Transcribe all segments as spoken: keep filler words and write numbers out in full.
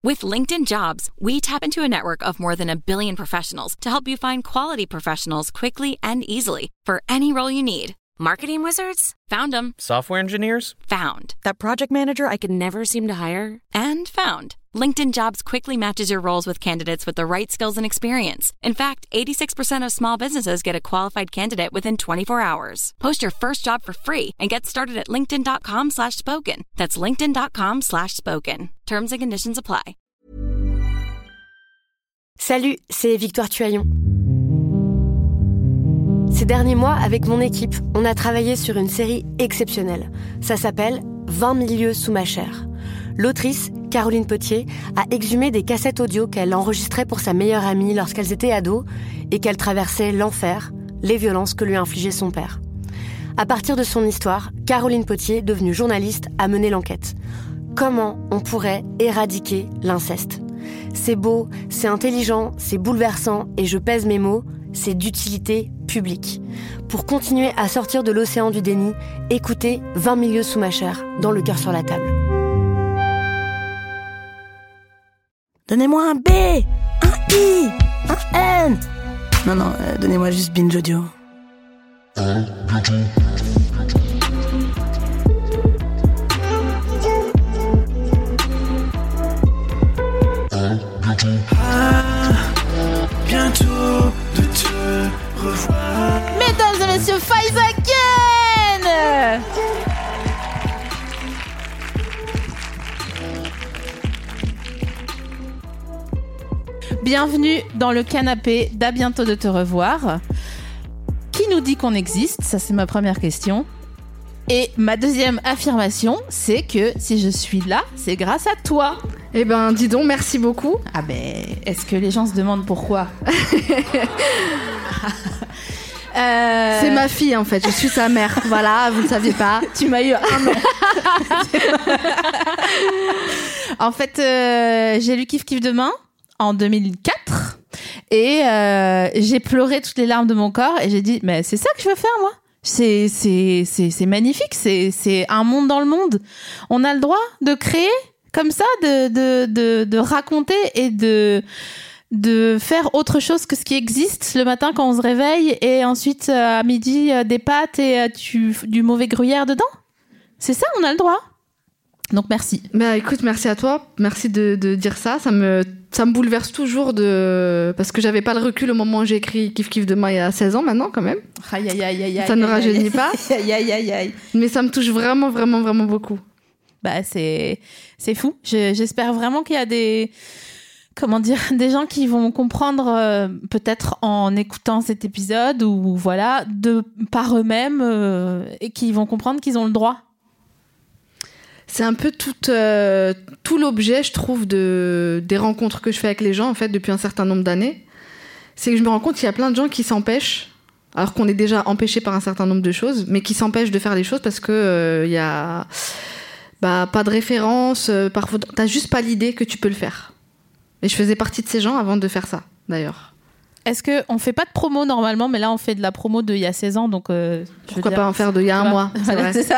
With LinkedIn Jobs, we tap into a network of more than a billion professionals to help you find quality professionals quickly and easily for any role you need. Marketing wizards? Found them. Software engineers? Found. That project manager I could never seem to hire? And found. LinkedIn Jobs quickly matches your roles with candidates with the right skills and experience. In fact, eighty-six percent of small businesses get a qualified candidate within twenty-four hours. Post your first job for free and get started at linkedin.com slash spoken. That's linkedin.com slash spoken. Terms and conditions apply. Salut, c'est Victoire Tuaillon. Ces derniers mois, avec mon équipe, on a travaillé sur une série exceptionnelle. Ça s'appelle « vingt mille lieues sous ma chair ». L'autrice, Caroline Potier, a exhumé des cassettes audio qu'elle enregistrait pour sa meilleure amie lorsqu'elles étaient ados et qu'elle traversait l'enfer, les violences que lui infligeait son père. À partir de son histoire, Caroline Potier, devenue journaliste, a mené l'enquête. Comment on pourrait éradiquer l'inceste ? C'est beau, c'est intelligent, c'est bouleversant et je pèse mes mots, c'est d'utilité publique. Pour continuer à sortir de l'océan du déni, écoutez vingt mille lieues sous ma chair, dans Le cœur sur la table. Donnez-moi un B, un I, un N. Non, non, euh, donnez-moi juste Binge Audio. Ah, bientôt de te revoir. Mesdames et messieurs, Faiza again. Bienvenue dans le canapé d'À bientôt de te revoir. Qui nous dit qu'on existe ? Ça, c'est ma première question. Et ma deuxième affirmation, c'est que si je suis là, c'est grâce à toi. Eh ben, dis donc, merci beaucoup. Ah ben, est-ce que les gens se demandent pourquoi ? euh... C'est ma fille, en fait. Je suis sa mère. Voilà, vous ne saviez pas. Tu m'as eu un an. En fait, euh, j'ai lu Kiff Kiff Demain en deux mille quatre et euh, j'ai pleuré toutes les larmes de mon corps et j'ai dit, mais c'est ça que je veux faire, moi. C'est, c'est, c'est, c'est magnifique. C'est, c'est un monde dans le monde. On a le droit de créer comme ça, de, de, de, de raconter et de, de faire autre chose que ce qui existe le matin quand on se réveille et ensuite à midi des pâtes et tu, du mauvais gruyère dedans. C'est ça, on a le droit. Donc merci. Bah écoute, merci à toi. Merci de, de dire ça. Ça me, ça me bouleverse toujours de... parce que j'avais pas le recul au moment où j'ai écrit Kiff Kiff Demain il y a seize ans maintenant quand même. Aïe aïe aïe aïe. Ça ne rajeunit pas. Aïe aïe aïe aïe. Mais ça me touche vraiment vraiment vraiment beaucoup. Bah c'est c'est fou. Je, j'espère vraiment qu'il y a des comment dire des gens qui vont comprendre euh, peut-être en écoutant cet épisode ou voilà de par eux-mêmes euh, et qui vont comprendre qu'ils ont le droit. C'est un peu tout, euh, tout l'objet, je trouve, de, des rencontres que je fais avec les gens, en fait, depuis un certain nombre d'années. C'est que je me rends compte qu'il y a plein de gens qui s'empêchent, alors qu'on est déjà empêchés par un certain nombre de choses, mais qui s'empêchent de faire les choses parce qu'il euh, y a bah, pas de référence, euh, parfois t'as juste pas l'idée que tu peux le faire. Et je faisais partie de ces gens avant de faire ça, d'ailleurs. Est-ce qu'on fait pas de promo normalement, mais là on fait de la promo d'il y a seize ans, donc euh, pourquoi pas en faire d'il y a un mois, c'est voilà, vrai. C'est ça.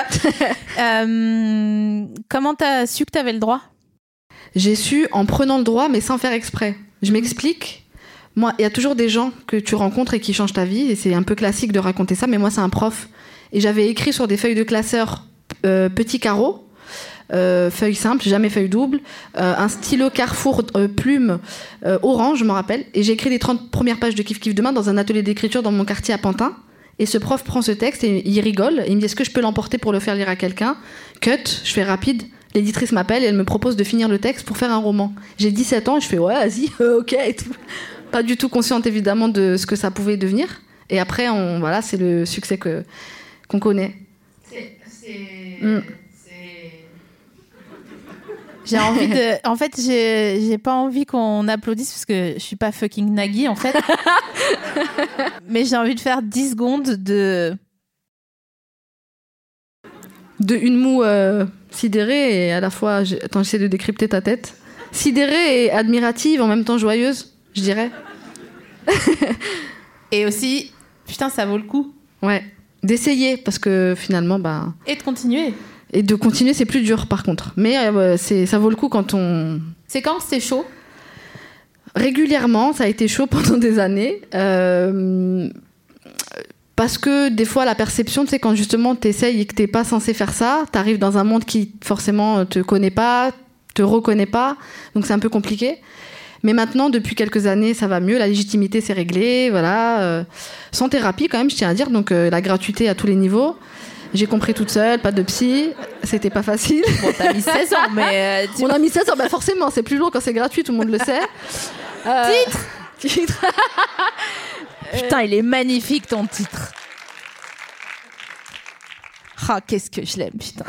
euh, comment t'as su que t'avais le droit ? J'ai su en prenant le droit, mais sans faire exprès. Je m'explique. Moi, il y a toujours des gens que tu rencontres et qui changent ta vie, et c'est un peu classique de raconter ça, mais moi c'est un prof. Et j'avais écrit sur des feuilles de classeur euh, petits carreaux, Euh, feuille simple, jamais feuille double, euh, un stylo Carrefour euh, plume euh, orange, je me rappelle, et j'ai écrit les trente premières pages de Kiff Kiff Demain dans un atelier d'écriture dans mon quartier à Pantin. Et ce prof prend ce texte et il rigole et il me dit, est-ce que je peux l'emporter pour le faire lire à quelqu'un ? Cut, je fais rapide, l'éditrice m'appelle et elle me propose de finir le texte pour faire un roman. J'ai dix-sept ans et je fais ouais, vas-y, ok et tout. Pas du tout consciente évidemment de ce que ça pouvait devenir. Et après, on, voilà, c'est le succès que, qu'on connaît. C'est... c'est... Mm. J'ai envie de... En fait, j'ai... j'ai pas envie qu'on applaudisse parce que je suis pas fucking Nagui, en fait. Mais j'ai envie de faire dix secondes de... De une moue euh, sidérée et à la fois... J'ai... Attends, j'essaie de décrypter ta tête. Sidérée et admirative, en même temps joyeuse, je dirais. Et aussi, putain, ça vaut le coup. Ouais, d'essayer, parce que finalement... Bah... Et de continuer. Et de continuer, c'est plus dur, par contre. Mais euh, c'est, ça vaut le coup quand on... C'est quand c'était chaud ? Régulièrement, ça a été chaud pendant des années. Euh, parce que des fois, la perception, tu sais, quand justement t'essayes et que t'es pas censé faire ça, t'arrives dans un monde qui forcément te connaît pas, te reconnaît pas, donc c'est un peu compliqué. Mais maintenant, depuis quelques années, ça va mieux, la légitimité s'est réglée, voilà. Euh, sans thérapie quand même, je tiens à dire, donc euh, la gratuité à tous les niveaux. J'ai compris toute seule, pas de psy, c'était pas facile. Bon, t'as mis seize ans, mais... Euh, tu... On a mis seize ans, bah forcément, c'est plus long quand c'est gratuit, tout le monde le sait. Euh... Titre Titre Putain, il est magnifique ton titre. Ah, qu'est-ce que je l'aime, putain.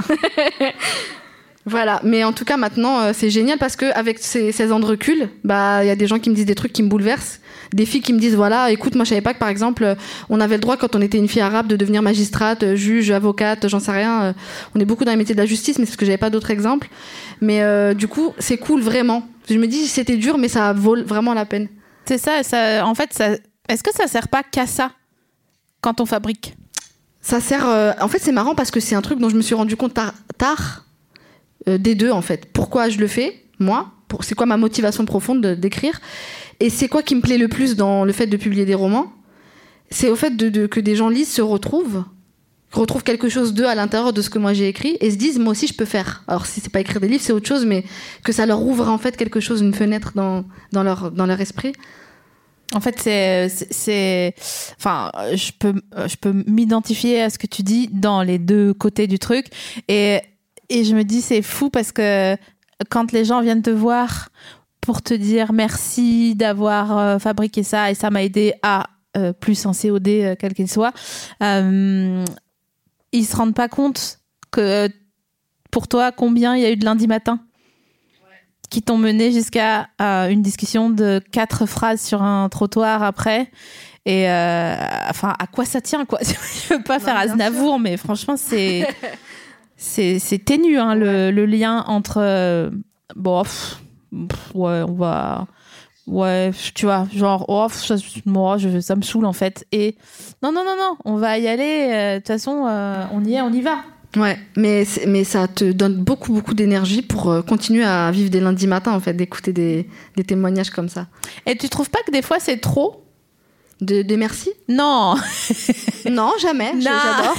Voilà, mais en tout cas maintenant euh, c'est génial parce que avec ces seize ans de recul, bah il y a des gens qui me disent des trucs qui me bouleversent, des filles qui me disent voilà, écoute, moi je savais pas que par exemple on avait le droit quand on était une fille arabe de devenir magistrate, juge, avocate, j'en sais rien. Euh, on est beaucoup dans les métiers de la justice, mais c'est parce que j'avais pas d'autres exemples. Mais euh, du coup c'est cool vraiment. Je me dis c'était dur, mais ça vaut vraiment la peine. C'est ça, ça. En fait, ça. Est-ce que ça sert pas qu'à ça quand on fabrique ? Ça sert. Euh, en fait c'est marrant parce que c'est un truc dont je me suis rendu compte tard. tard Euh, des deux en fait. Pourquoi je le fais, moi pour, c'est quoi ma motivation profonde de, d'écrire et c'est quoi qui me plaît le plus dans le fait de publier des romans, c'est au fait de, de, que des gens lisent, se retrouvent retrouvent quelque chose d'eux à l'intérieur de ce que moi j'ai écrit et se disent moi aussi je peux faire. Alors si c'est pas écrire des livres c'est autre chose, mais que ça leur ouvre en fait quelque chose, une fenêtre dans, dans, leur, dans leur esprit. En fait, c'est, c'est, c'est, enfin, je peux, je peux m'identifier à ce que tu dis dans les deux côtés du truc et Et je me dis, c'est fou parce que quand les gens viennent te voir pour te dire merci d'avoir euh, fabriqué ça et ça m'a aidé à euh, plus en C O D, euh, quel qu'il soit, euh, ils se rendent pas compte que pour toi, combien il y a eu de lundi matin qui t'ont mené jusqu'à euh, une discussion de quatre phrases sur un trottoir après. Et euh, enfin, à quoi ça tient, quoi ? Je veux pas bah, faire Aznavour, sûr. Mais franchement, c'est... C'est, c'est ténu, hein, le, le lien entre... Euh, bon, pff, pff, ouais, on va... Ouais, tu vois, genre, oh, ça, moi, je, ça me saoule, en fait. Et non, non, non, non, on va y aller. De euh, toute façon, euh, on y est, on y va. Ouais, mais, mais ça te donne beaucoup, beaucoup d'énergie pour euh, continuer à vivre des lundis matins, en fait, d'écouter des, des témoignages comme ça. Et tu trouves pas que des fois, c'est trop ? De, de merci ? Non. Non, jamais. Non. J'adore.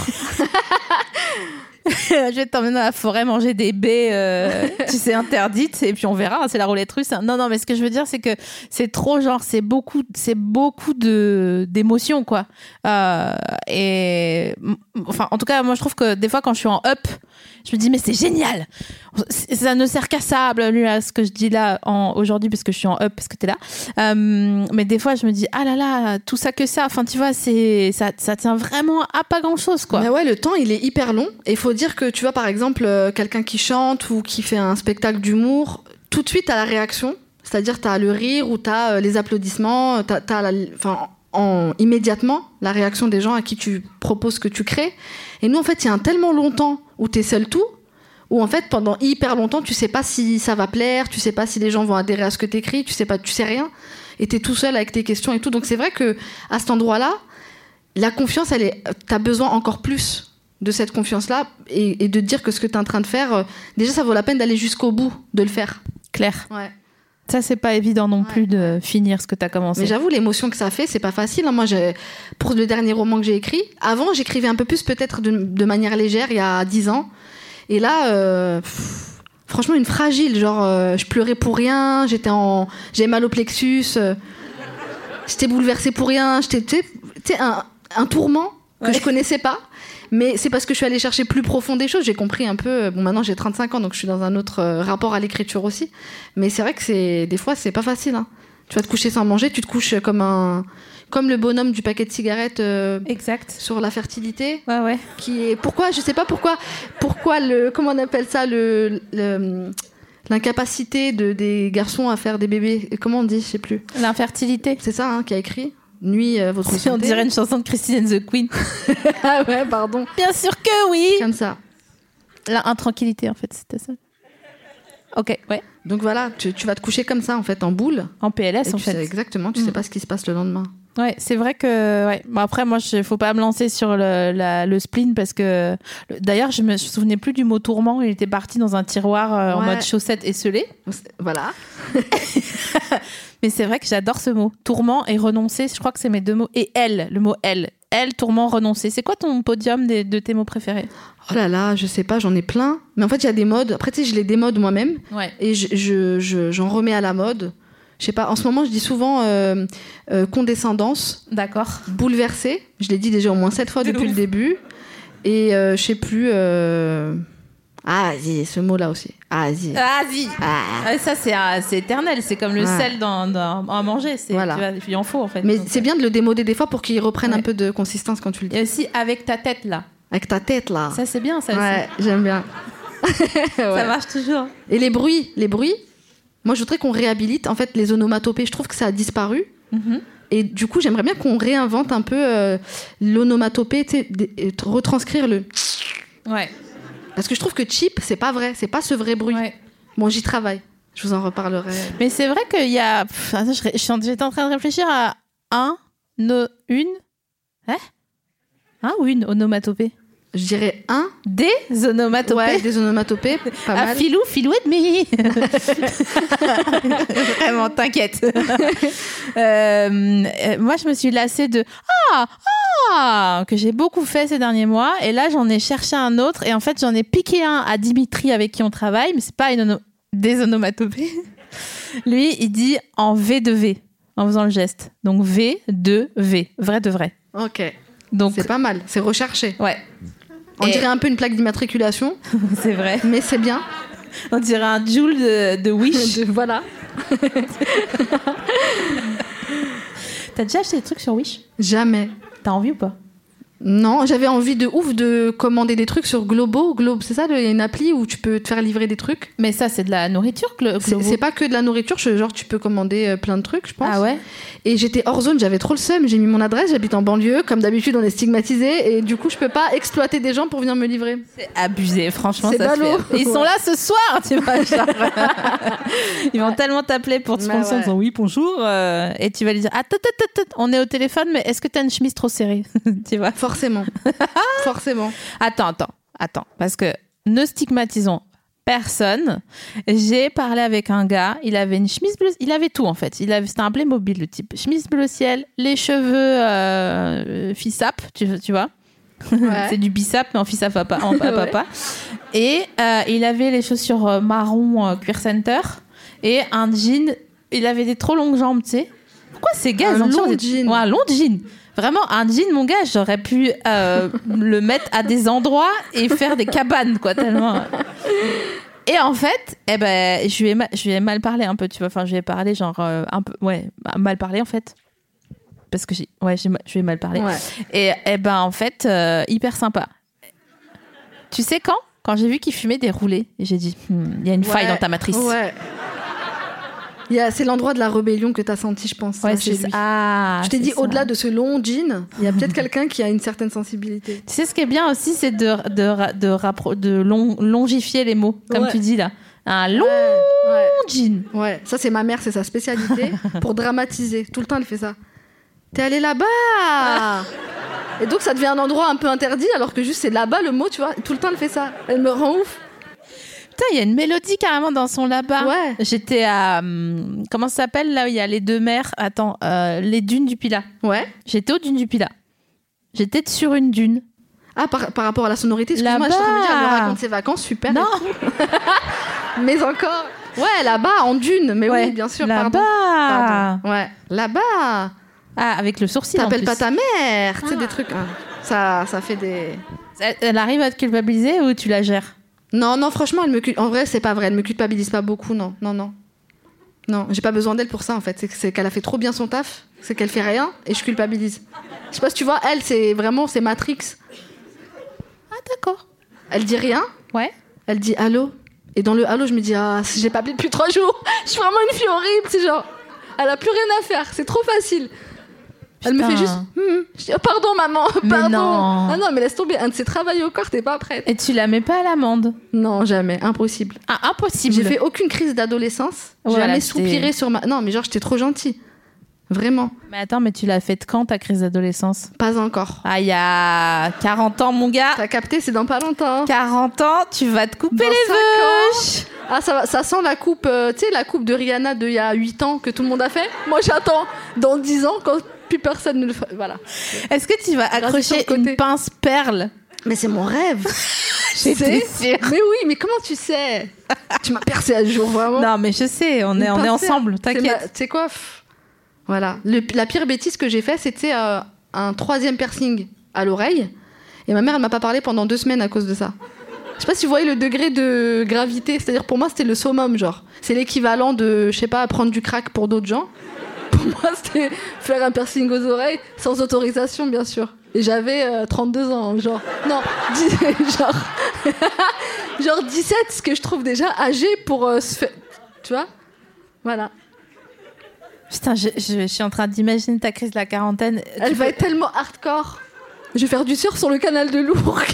Je vais t'emmener dans la forêt manger des baies, euh, tu sais, interdites, et puis on verra, hein, c'est la roulette russe. Non, non, mais ce que je veux dire, c'est que c'est trop, genre, c'est beaucoup, c'est beaucoup de, d'émotions, quoi. Euh, et, enfin, en tout cas, moi, je trouve que des fois, quand je suis en up, je me dis, mais c'est génial! Ça ne sert qu'à ça, à ce que je dis là, en, aujourd'hui, parce que je suis en up, parce que t'es là. Euh, mais des fois, je me dis, ah là là, tout ça que ça. Enfin, tu vois, c'est, ça, ça tient vraiment à pas grand chose, quoi. Mais ouais, le temps, il est hyper long. Et il faut dire que, tu vois, par exemple, euh, quelqu'un qui chante ou qui fait un spectacle d'humour, tout de suite, t'as la réaction. C'est-à-dire, t'as le rire ou t'as euh, les applaudissements, t'as, t'as la, enfin, en, immédiatement, la réaction des gens à qui tu proposes que tu crées. Et nous, en fait, il y a un tellement longtemps où t'es seul tout, où en fait, pendant hyper longtemps, tu sais pas si ça va plaire, tu sais pas si les gens vont adhérer à ce que t'écris, tu sais pas, tu sais rien. Et t'es tout seul avec tes questions et tout. Donc c'est vrai que à cet endroit-là, la confiance, elle est, t'as besoin encore plus de cette confiance-là et, et de dire que ce que t'es en train de faire, euh, déjà, ça vaut la peine d'aller jusqu'au bout de le faire. Claire. Ouais. Ça, c'est pas évident non ouais. plus de finir ce que t'as commencé. Mais j'avoue, l'émotion que ça fait, c'est pas facile. Hein. Moi, j'ai, pour le dernier roman que j'ai écrit, avant, j'écrivais un peu plus peut-être de, de manière légère, il y a dix ans. Et là, euh, pff, franchement, une fragile. Genre, euh, je pleurais pour rien, j'étais en, j'avais mal au plexus, euh, j'étais bouleversée pour rien, j'étais, tu sais, un, un tourment que ouais. je connaissais pas. Mais c'est parce que je suis allée chercher plus profond des choses. J'ai compris un peu. Bon, maintenant j'ai trente-cinq ans, donc je suis dans un autre euh, rapport à l'écriture aussi. Mais c'est vrai que c'est des fois c'est pas facile. Hein. Tu vas te coucher sans manger, tu te couches comme un, comme le bonhomme du paquet de cigarettes. Euh, exact. Sur la fertilité. Ouais, ouais. Qui est pourquoi je sais pas pourquoi pourquoi le comment on appelle ça le, le l'incapacité de des garçons à faire des bébés. Comment on dit, je sais plus. L'infertilité. C'est ça hein, qui a écrit. Nuit euh, votre santé. On dirait une chanson de Christine and the Queen. Ah ouais, pardon. Bien sûr que oui. Comme ça. La intranquillité, en fait, c'était ça. Ok, ouais. Donc voilà, tu, tu vas te coucher comme ça, en fait, en boule. En P L S, et en tu fait. Sais exactement, tu mmh. sais pas ce qui se passe le lendemain. Ouais, c'est vrai que. Ouais. Bon, après, moi, il faut pas me lancer sur le, la, le spleen parce que. D'ailleurs, je me je souvenais plus du mot tourment. Il était parti dans un tiroir euh, en Ouais. mode chaussette esselée. Voilà. Mais c'est vrai que j'adore ce mot. Tourment et renoncer, je crois que c'est mes deux mots. Et elle, le mot elle. Elle, tourment, renoncer. C'est quoi ton podium des, de tes mots préférés? Oh là là, je sais pas, j'en ai plein. Mais en fait, il y a des modes. Après, tu sais, je les démode moi-même. Ouais. Et je, je, je- j'en remets à la mode. Je sais pas, en ce moment, je dis souvent euh, euh, condescendance, D'accord. bouleversé. Je l'ai dit déjà au moins sept fois De depuis ouf. le début. Et euh, je sais plus. Euh... Ah, vas-y, ce mot-là aussi. Ah, vas-y. Ah, vas-y. Ah. Ah, ça, c'est, ah, c'est éternel. C'est comme le Ouais. sel dans, dans, à manger. C'est, Voilà. tu vois, il en faut, en fait. Mais Donc, c'est bien de le démoder des fois pour qu'il reprenne Ouais. un peu de consistance quand tu le dis. Et aussi avec ta tête, là. Avec ta tête, là. Ça, c'est bien, ça Ouais, j'aime bien. aussi. Ouais. Ça marche toujours. Et les bruits, les bruits. Moi, je voudrais qu'on réhabilite en fait les onomatopées. Je trouve que ça a disparu. Mhm. Et du coup, j'aimerais bien qu'on réinvente un peu euh, l'onomatopée, tu sais, des- et t- retranscrire le. Ouais. Parce que je trouve que cheap, c'est pas vrai, c'est pas ce vrai bruit. Ouais. Bon, j'y travaille. Je vous en reparlerai. Mais c'est vrai qu'il y a. Pff, attends, je ré- je suis en- j'étais en train de réfléchir à un, no, une. Hein Un ou une onomatopée? Je dirais un. Des onomatopées. Ouais, des onomatopées, pas Ah, mal. filou, filou et demi. Vraiment, t'inquiète. Euh, euh, moi, je me suis lassée de ah ah que j'ai beaucoup fait ces derniers mois, et là, j'en ai cherché un autre, et en fait, j'en ai piqué un à Dimitri avec qui on travaille, mais c'est pas une ono- des onomatopées. Lui, il dit en V de V en faisant le geste. Donc V de V, vrai de vrai. Ok. Donc C'est pas mal, c'est recherché. ouais, On Et- dirait un peu une plaque d'immatriculation, c'est vrai. mais c'est bien. On dirait un Joule de, de Wish. De- voilà. T'as déjà acheté des trucs sur Wish? Jamais. T'as envie ou pas? Non, j'avais envie de ouf de commander des trucs sur Globo. Globe, c'est ça, il y a une appli où tu peux te faire livrer des trucs. Mais ça, c'est de la nourriture, Glo- C'est Globo. c'est pas que de la nourriture, je- genre tu peux commander euh, plein de trucs, je pense. Ah ouais? Et j'étais hors zone, j'avais trop le seum. J'ai mis mon adresse, j'habite en banlieue. Comme d'habitude, on est stigmatisé. Et du coup, je peux pas exploiter des gens pour venir me livrer. C'est abusé, franchement. C'est Ça se ballot. fait. Ils sont Ouais. là ce soir, tu vois. Genre. Ils vont tellement t'appeler pour te Ouais, sponsor en ouais. disant oui, bonjour. euh, et tu vas lui dire attends, attends, attends, on est au téléphone, mais est-ce que t'as une chemise trop serrée? Tu vois? Forcément. Forcément. Attends, attends, attends. Parce que ne stigmatisons personne. J'ai parlé avec un gars, il avait une chemise bleue, il avait tout en fait. Il avait, c'était un Playmobil le type. Chemise bleu ciel, les cheveux euh, fissap, tu, tu vois. Ouais. C'est du bissap, mais en fissap papa. En pa- Ouais. papa. Et euh, il avait les chaussures euh, marron euh, cuir center et un jean. Il avait des trop longues jambes, tu sais. Pourquoi ces gars, Un ils ont long toujours des- jean. Ouais, un long jean. Vraiment, un jean, mon gars, j'aurais pu euh, le mettre à des endroits et faire des cabanes, quoi, tellement. Et en fait, eh ben, je lui ai mal, je lui ai mal parlé un peu, tu vois. Enfin, je lui ai parlé, genre, euh, un peu, ouais, bah, mal parlé, en fait. Parce que j'ai, ouais, j'ai, ma- je lui ai mal parlé. Ouais. Et, eh ben, en fait, euh, hyper sympa. Tu sais quand? Quand j'ai vu qu'il fumait des roulés, et j'ai dit, Hmm, il y a une faille Ouais. dans ta matrice. Ouais. Il y a- C'est l'endroit de la rébellion que t'as senti, je pense. Ouais, là, c'est chez ça. lui. Ah, je t'ai c'est dit, ça. au-delà de ce long jean, il y a peut-être quelqu'un qui a une certaine sensibilité. Tu sais, ce qui est bien aussi, c'est de, de, ra- de, rappro- de long- longifier les mots, comme Ouais. tu dis là. Un long Ouais, ouais. jean. Ouais, ça c'est ma mère, c'est sa spécialité pour dramatiser. Tout le temps elle fait ça. T'es allé là-bas. Et donc ça devient un endroit un peu interdit alors que juste c'est là-bas le mot, tu vois. Tout le temps elle fait ça. Elle me rend ouf. Putain, il y a une mélodie carrément dans son là-bas. Ouais. J'étais à. hum, comment ça s'appelle là où il y a les deux mers? Attends, euh, les dunes du Pilat. Ouais. J'étais aux dunes du Pilat. J'étais sur une dune. Ah, par, par rapport à la sonorité, excuse-moi, je suis en train de me dire, elle me Là-bas. raconte ses vacances, super. Non, Mais encore. Ouais, là-bas, en dune. Mais ouais, oui, bien sûr, là-bas. pardon. Pardon. Ouais, là-bas. Ah, avec le sourcil. en T'appelles plus. pas ta mère. Tu sais, Ah. des trucs. hein. Ça, ça fait des. Elle, elle arrive à te culpabiliser ou tu la gères? Non, non, franchement, elle me cul- en vrai, c'est pas vrai. Elle me culpabilise pas beaucoup, non, non, non. Non, j'ai pas besoin d'elle pour ça, en fait. C'est, que- c'est qu'elle a fait trop bien son taf, c'est qu'elle fait rien et je culpabilise. Je sais pas si tu vois, elle, c'est vraiment, c'est Matrix. Ah, d'accord. Elle dit rien, Ouais. elle dit allô. Et dans le allô, je me dis, ah, si j'ai pas appelé depuis trois jours, je suis vraiment une fille horrible. C'est genre, elle a plus rien à faire, c'est trop facile. Elle me Putain. fait juste, Hum. Je dis, oh, pardon, maman, Mais pardon. non. Ah non, mais laisse tomber, un de ces travails au corps, t'es pas prête. Et tu la mets pas à l'amende? Non, jamais, impossible. Ah, impossible. J'ai fait aucune crise d'adolescence. J'ai Voilà, jamais c'était- soupiré sur ma. Non, mais genre, j'étais trop gentille. Vraiment. Mais attends, mais tu l'as faite quand, ta crise d'adolescence? Pas encore. Ah, il y a quarante ans, mon gars. T'as capté, c'est dans pas longtemps. quarante ans, tu vas te couper Dans les cinq veuches. Ah, ça, va- ça sent la coupe, euh, tu sais, la coupe de Rihanna d'il y a huit ans que tout le monde a fait. Moi, j'attends dans dix ans quand plus personne ne le fait. Voilà. Est-ce que tu vas accrocher sur le côté. une pince perle? Mais c'est mon rêve. J'étais C'est- sûre. Mais oui, mais comment tu sais? Tu m'as percé à jour, vraiment. Non, mais je sais, on est, Une on est pince ensemble, perle. C'est ma- t'inquiète. Tu sais quoi? Pff, Voilà. Le- la pire bêtise que j'ai fait, c'était euh, un troisième piercing à l'oreille. Et ma mère, elle m'a pas parlé pendant deux semaines à cause de ça. Je sais pas si vous voyez le degré de gravité. C'est-à-dire, pour moi, c'était le summum, genre. C'est l'équivalent de, je sais pas, prendre du crack pour d'autres gens. Pour moi, c'était faire un piercing aux oreilles, sans autorisation, bien sûr. Et j'avais euh, trente-deux ans, genre. Non, dix- genre. genre dix-sept, ce que je trouve déjà âgé pour euh, se faire. Tu vois? Voilà. Putain, je, je- je suis en train d'imaginer ta crise de la quarantaine. Elle Tu va peux- être tellement hardcore. Je vais faire du surf sur le canal de Lourdes.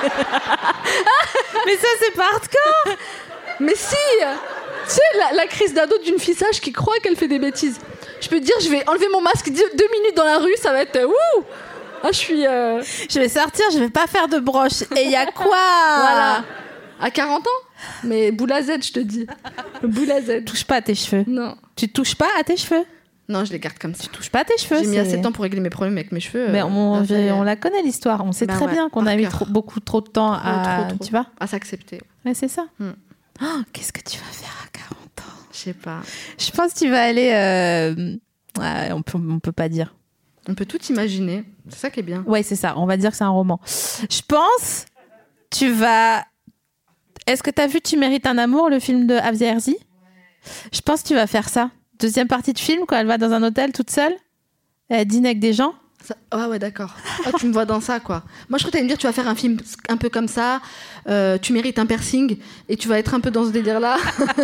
Mais ça, c'est pas hardcore. Mais si! Tu sais, la, la crise d'ado d'une fille sage qui croit qu'elle fait des bêtises. Je peux te dire, je vais enlever mon masque deux, deux minutes dans la rue, ça va être euh, wouh! Ah, je suis. euh, Je vais sortir, je vais pas faire de broche. Et il y a quoi? Voilà. À quarante ans? Mais boule à Z, je te dis. Boule à Z. Touche pas à tes cheveux. Non. Tu touches pas à tes cheveux. Non, je les garde comme ça. Touche pas à tes cheveux. J'ai mis c'est- assez de temps pour régler mes problèmes avec mes cheveux. Mais euh, on, ça fait- on la connaît l'histoire. On sait Bah très ouais, bien qu'on par a mis cœur. trop- beaucoup trop de temps à. Trop, trop, trop. Tu vois? à s'accepter. Ouais, c'est ça. Hmm. Oh, qu'est-ce que tu vas faire à quarante ans? Je sais pas. Je pense que tu vas aller. euh, ouais, on peut, on peut pas dire. On peut tout imaginer. C'est ça qui est bien. Ouais, c'est ça. On va dire que c'est un roman. Je pense. Tu vas. Est-ce que t'as vu Tu mérites un amour, le film de Afia Herzi? Je pense que tu vas faire ça. Deuxième partie de film, quand elle va dans un hôtel toute seule, elle dîne avec des gens. Ça- Ah ouais, d'accord. Ah, tu me vois dans ça, quoi. Moi, je crois que t'allais me dire, tu vas faire un film un peu comme ça, euh, tu mérites un piercing, et tu vas être un peu dans ce délire-là.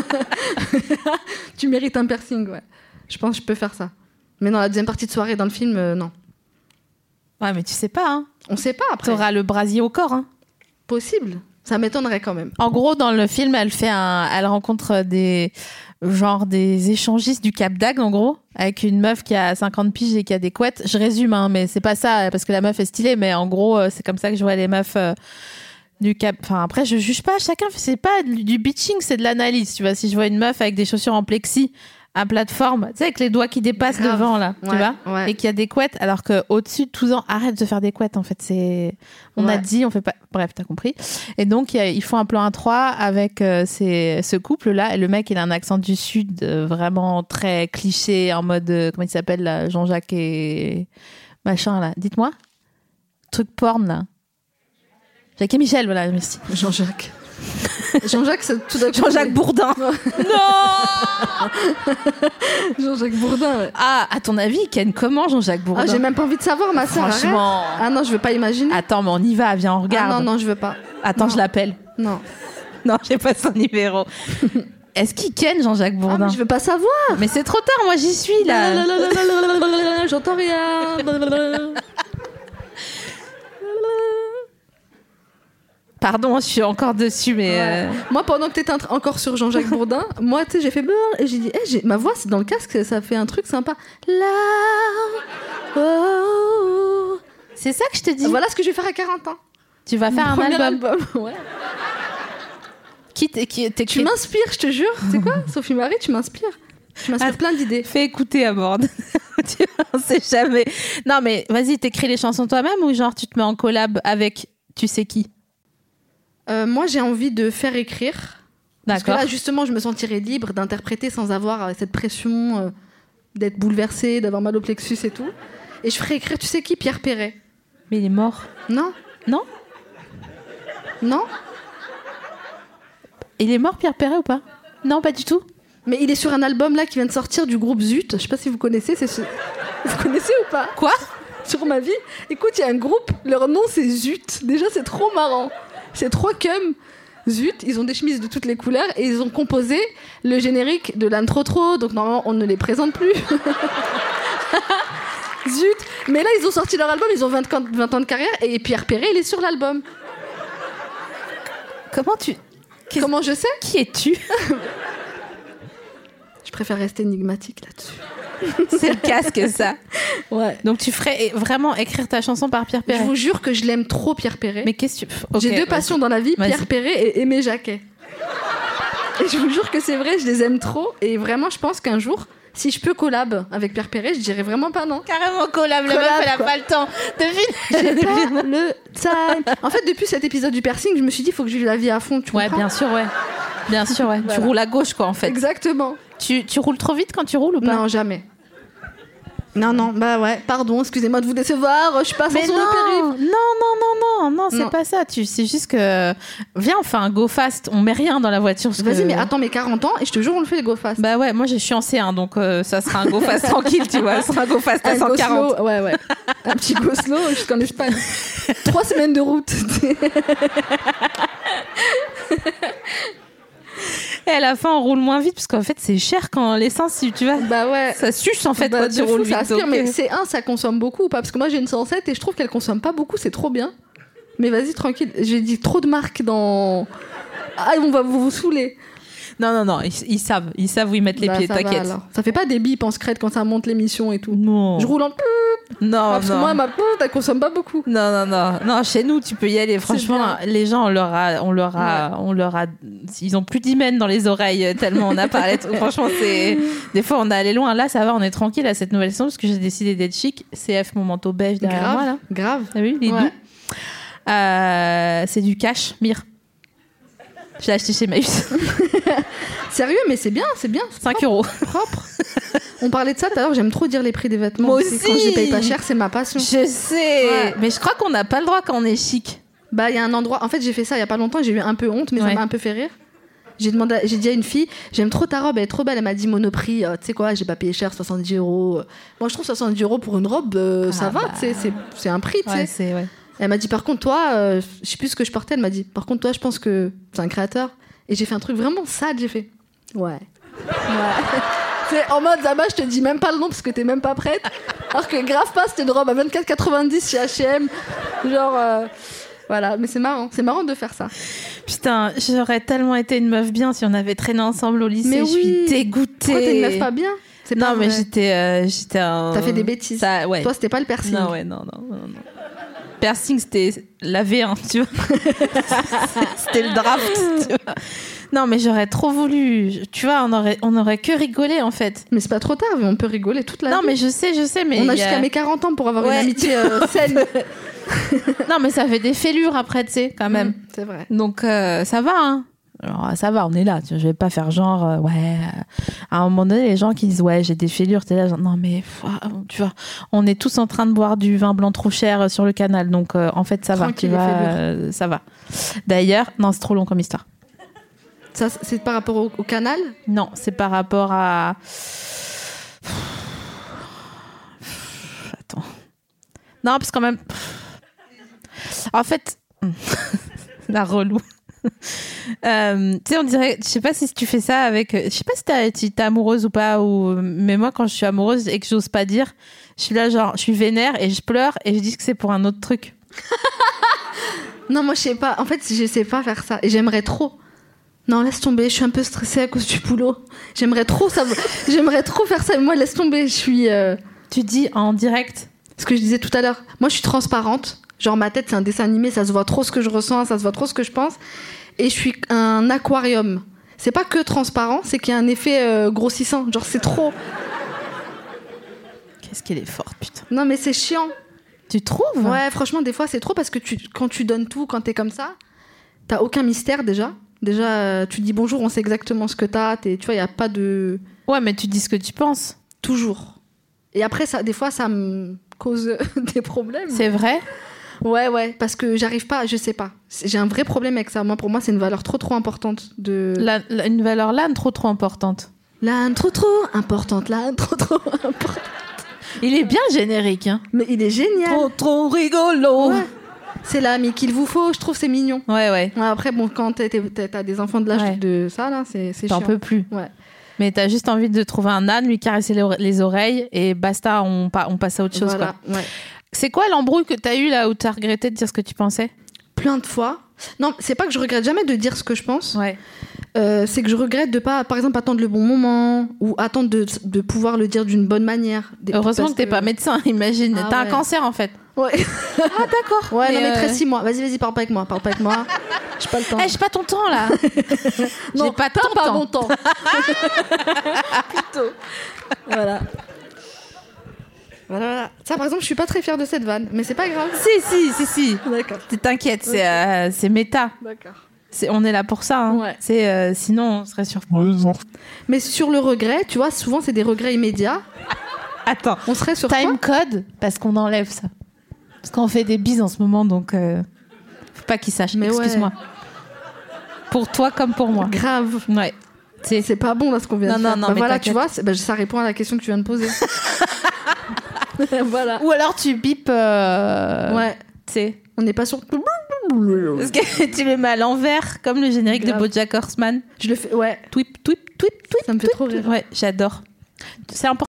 Tu mérites un piercing, ouais. Je pense que je peux faire ça. Mais dans la deuxième partie de soirée, dans le film, euh, non. Ouais, mais tu sais pas, hein. On sait pas, après. T'auras le brasier au corps, hein. Possible. Ça m'étonnerait quand même. En gros, dans le film, elle fait un, elle rencontre des, genre des échangistes du Cap d'Agde, en gros, avec une meuf qui a cinquante piges et qui a des couettes. Je résume, hein, mais c'est pas ça, parce que la meuf est stylée, mais en gros, euh, c'est comme ça que je vois les meufs euh, du Cap. Enfin, après, je juge pas, chacun, c'est pas du du bitching, c'est de l'analyse, tu vois. Si je vois une meuf avec des chaussures en plexi, à plateforme, tu sais, avec les doigts qui dépassent Grave. devant, là, tu Ouais, vois, ouais. et qu'il y a des couettes, alors qu'au-dessus de tout ans, arrête de faire des couettes, en fait, c'est, on a Ouais. dit, on fait pas, bref, t'as compris. Et donc, il y a- ils font un plan à trois avec euh, ces- ce couple-là, et le mec, il a un accent du Sud, euh, vraiment très cliché, en mode, euh, comment il s'appelle, là, Jean-Jacques et machin, là, dites-moi, truc porn, là. Jacques et Michel, voilà, merci. Jean-Jacques. Jean-Jacques, c'est tout d'accord. Jean-Jacques Bourdin. Non. Jean-Jacques Bourdin, ouais. Ah, à ton avis, Ken, comment Jean-Jacques Bourdin? Ah, j'ai même pas envie de savoir, ma sœur. arrête. Franchement. Ah non, je veux pas imaginer. Attends, mais on y va, viens, on Ah regarde. non, non, je veux pas. Attends, Non. je l'appelle. Non. Non, j'ai pas son numéro. Est-ce qu'il ken Jean-Jacques Ah, Bourdin? mais je veux pas savoir. Mais c'est trop tard, moi j'y suis là. J'entends rien. Pardon, je suis encore dessus, mais. Ouais. euh, Moi, pendant que t'étais en train- encore sur Jean-Jacques Bourdin, moi, tu sais, j'ai fait beurre et j'ai dit, Eh, j'ai- ma voix, c'est dans le casque, ça fait un truc sympa. Là, oh. C'est ça que je te dis. Voilà ce que je vais faire à quarante ans. Tu vas faire Mon un premier album. Ouais. Qui t'é- qui Tu t'écris- m'inspires, je te jure. C'est quoi, Sophie Marie, tu m'inspires. Tu m'inspires Ah. plein d'idées. Fais écouter à bord. Tu vois, on sait jamais. Non, mais vas-y, t'écris les chansons toi-même ou genre tu te mets en collab avec tu sais qui? Euh, moi, j'ai envie de faire écrire. Parce que D'accord. là, justement, je me sentirais libre d'interpréter sans avoir euh, cette pression euh, d'être bouleversée, d'avoir mal au plexus et tout. Et je ferais écrire, tu sais qui, Pierre Perret. Mais il est mort. Non? Non? Non? Il est mort, Pierre Perret, ou pas? Non, pas du tout. Mais il est sur un album là qui vient de sortir du groupe Zut. Je sais pas si vous connaissez. C'est ce... Vous connaissez ou pas? Quoi? Sur ma vie. Écoute, il y a un groupe, leur nom c'est Zut. Déjà, c'est trop marrant. C'est trois cums. Zut, ils ont des chemises de toutes les couleurs et ils ont composé le générique de l'intro trop. Donc normalement, on ne les présente plus. Zut. Mais là, ils ont sorti leur album, ils ont vingt, vingt ans de carrière et Pierre Perret, il est sur l'album. Comment tu. Qu'est-ce- Comment je sais? Qui es-tu? Je préfère rester énigmatique là-dessus. C'est le casque, ça. Ouais. Donc tu ferais vraiment écrire ta chanson par Pierre Perret. Je vous jure que je l'aime trop, Pierre Perret. Mais qu'est-ce que tu... Okay, J'ai deux vas-y. passions dans la vie, Vas-y. Pierre Perret et Aimé Jacquet. Et je vous jure que c'est vrai, je les aime trop. Et vraiment, je pense qu'un jour, si je peux collab avec Pierre Perret, je dirais vraiment pas non. Carrément collab, la Collab, meuf, elle a quoi. pas le temps. Devine. J'ai pas le time. En fait, depuis cet épisode du piercing, je me suis dit, il faut que je vive la vie à fond. Tu Ouais, comprends bien sûr, ouais. Bien sûr, ouais. Voilà. Tu roules à gauche, quoi, en fait. Exactement. Tu, tu roules trop vite quand tu roules ou pas? Non, jamais. Non, non, bah ouais, pardon, excusez-moi de vous décevoir, je suis pas Mais sur non, le périph'. non, non, non, non, non, c'est Non. pas ça. Tu, c'est juste que viens, on fait un go fast. On met rien dans la voiture. parce Vas-y, que- mais attends mes quarante ans et je te jure, on le fait les go fast. Bah ouais, moi je suis en C un, donc euh, ça sera un go fast tranquille, tu vois. Ça sera un go fast à Un go cent quarante. slow, ouais, ouais. Un petit go slow jusqu'en Espagne. Trois semaines de route. Et à la fin, on roule moins vite parce qu'en fait, c'est cher quand l'essence, si tu vois. Bah ouais. Ça suce en fait Bah, quand de tu fou, roules ça vite. aspire, donc, mais euh, C un, ça consomme beaucoup ou pas? Parce que moi j'ai une cent sept et je trouve qu'elle consomme pas beaucoup, c'est trop bien. Mais vas-y, tranquille. J'ai dit trop de marques dans. Ah, on va vous, vous saouler. Non, non, non, ils, ils savent. Ils savent où ils mettent les Bah, pieds, ça va, t'inquiète. alors. Ça fait pas des bips en secrète quand ça monte l'émission et tout. Non. Je roule en. Non, Parce que non. moi, ma pote, elle consomme pas beaucoup. Non, non, non, non, chez nous, tu peux y aller. Franchement, bien. les gens, on leur a, on leur a, on leur a, ils ont plus d'hymen dans les oreilles euh, tellement on a parlé. de- Franchement, c'est, des fois, on est allé loin. Là, ça va, on est tranquille à cette nouvelle saison parce que j'ai décidé d'être chic. C F, mon manteau beige derrière Grave, moi, là. grave. T'as vu, il est Ouais. doux. Euh, c'est du cachemire. Je l'ai acheté chez Maïs. Sérieux, mais c'est bien, c'est bien. c'est cinq euros. propre. On parlait de ça tout à l'heure, j'aime trop dire les prix des vêtements. Moi C'est aussi. Quand je les paye pas cher, c'est ma passion. Je sais. Ouais. Mais je crois qu'on n'a pas le droit quand on est chic. Bah, il y a un endroit. En fait, j'ai fait ça il y a pas longtemps, j'ai eu un peu honte, mais Ouais. ça m'a un peu fait rire. J'ai demandé, à- j'ai dit à une fille, j'aime trop ta robe, elle est trop belle. Elle m'a dit Monoprix, euh, tu sais quoi, j'ai pas payé cher, soixante-dix euros. Moi, je trouve soixante-dix euros pour une robe, euh, ça Ah va, bah. tu sais, c'est, c'est un prix, tu sais. Ouais, c'est, ouais. Elle m'a dit, par contre, toi, euh, je sais plus ce que je portais, elle m'a dit, par contre, toi, je pense que c'est un créateur. Et j'ai fait un truc vraiment sad, j'ai fait, ouais. Ouais. C'est en mode, Zaba, je te dis même pas le nom parce que t'es même pas prête. Alors que grave pas, c'était une robe à vingt-quatre quatre-vingt-dix chez H et M. Genre, euh, voilà, mais c'est marrant, c'est marrant de faire ça. Putain, j'aurais tellement été une meuf bien si on avait traîné ensemble au lycée. Mais je suis oui. dégoûtée. Pourquoi t'es une meuf pas bien? C'est Non, pas mais vrai. j'étais, euh, j'étais un... T'as fait des bêtises. Ça, ouais. Toi, c'était pas le piercing. Non, ouais, non, non, non, non. Piercing, c'était la V un, tu vois. C'était le draft, tu vois. Non, mais j'aurais trop voulu. Tu vois, on aurait, on aurait que rigolé, en fait. Mais c'est pas trop tard, on peut rigoler toute la Non, vie. mais je sais, je sais, mais... On a il y jusqu'à mes quarante ans pour avoir Ouais. une amitié euh, saine. Non, mais ça fait des fêlures après, tu sais, quand même. Mm, c'est vrai. Donc, euh, ça va, hein. Alors, ça va, on est là. Tu vois, je vais pas faire genre, euh, ouais. euh, À un moment donné, les gens qui disent, ouais, j'ai des fêlures, t'es là, genre, non, mais, pff, ah, tu vois, on est tous en train de boire du vin blanc trop cher euh, sur le canal. Donc, euh, en fait, ça Tranquille, va. Tu les vois, fêlures. euh, ça va. D'ailleurs, non, c'est trop long comme histoire. Ça, c'est par rapport au, au canal. Non, c'est par rapport à. Attends. Non, parce qu'en même. En fait. La relou. Euh, tu sais, on dirait. Je sais pas si tu fais ça avec. Je sais pas si t'as- si t'es amoureuse ou pas. Ou... Mais moi, quand je suis amoureuse et que j'ose pas dire, je suis là, genre, je suis vénère et je pleure et je dis que c'est pour un autre truc. Non, moi, je sais pas. En fait, je sais pas faire ça. Et j'aimerais trop. Non, laisse tomber. Je suis un peu stressée à cause du boulot. J'aimerais trop ça. J'aimerais trop faire ça. Mais moi, laisse tomber. Je suis. euh, Tu dis en direct. Ce que je disais tout à l'heure. Moi, je suis transparente. Genre, ma tête, c'est un dessin animé. Ça se voit trop ce que je ressens. Ça se voit trop ce que je pense. Et je suis un aquarium. C'est pas que transparent. C'est qu'il y a un effet euh, grossissant. Genre, c'est trop. Qu'est-ce qu'elle est forte, putain. Non, mais c'est chiant. Tu trouves? Ouais, franchement, des fois, c'est trop parce que tu, quand tu donnes tout, quand t'es comme ça, t'as aucun mystère déjà. Déjà, euh, tu dis bonjour, on sait exactement ce que t'as. T'es, tu vois, il n'y a pas de. Ouais, mais tu dis ce que tu penses. Toujours. Et après, ça, des fois, ça me cause des problèmes. C'est vrai? Ouais, ouais, parce que j'arrive pas, je sais pas. C'est- J'ai un vrai problème avec ça. Moi, pour moi, c'est une valeur trop, trop importante. De... La- la- une valeur l'âne trop trop importante. L'âne trop, trop importante. L'âne trop, trop importante. Il est bien générique, hein. Mais il est génial. Trop trop rigolo. Ouais. C'est l'ami qu'il vous faut, je trouve, c'est mignon. Ouais, ouais. Ouais, après, bon, quand t'es- t'es- t'as des enfants de l'âge Ouais. de ça, là, c'est c'est T'en chiant. peux plus. Ouais. Mais t'as juste envie de trouver un âne, lui caresser les ore- les oreilles et basta, on, pa- on passe à autre chose. Voilà, Quoi. ouais. C'est quoi l'embrouille que t'as eu là où t'as regretté de dire ce que tu pensais? Plein de fois. Non, c'est pas que je regrette jamais de dire ce que je pense. Ouais. Euh, c'est que je regrette de pas, par exemple, attendre le bon moment ou attendre de, de pouvoir le dire d'une bonne manière. Des- Heureusement parce que t'es que- pas médecin, imagine. Ah T'as ouais. un cancer en fait. Ouais. Ah d'accord. Ouais, Mais, non, mais euh, très six mois. Vas-y, vas-y, parle pas avec moi. Parle pas avec moi. J'ai pas le temps. Eh, j'ai pas ton temps là. Non, j'ai pas t'as ton pas temps. mon temps. Plutôt. Voilà. Voilà, voilà. Ça, par exemple, je suis pas très fière de cette vanne, mais c'est pas grave. Si si si si. D'accord. T'inquiète, c'est euh, c'est méta. D'accord. C'est, on est là pour ça. Hein. Ouais. C'est euh, sinon on serait sur. Mais sur le regret, tu vois, souvent c'est des regrets immédiats. Attends. On serait sur Time quoi code parce qu'on enlève ça. Parce qu'on fait des bises en ce moment donc euh, faut pas qu'ils sachent. Mais ouais. Excuse-moi. Pour toi comme pour moi. Grave. Ouais. C'est C'est pas bon là ce qu'on vient Non, de non, faire. non, Bah mais voilà, t'inquiète. tu vois, c'est- bah, ça répond à la question que tu viens de poser. Voilà. Ou alors tu bipes. Euh... Ouais. Tu sais. On n'est pas sur. Parce que tu le mets à l'envers comme le générique Grave. de BoJack Horseman. Je le fais. Ouais. Tweep, tweep, tweep, tweep. Ça me fait trop rire. Ouais, j'adore. C'est important.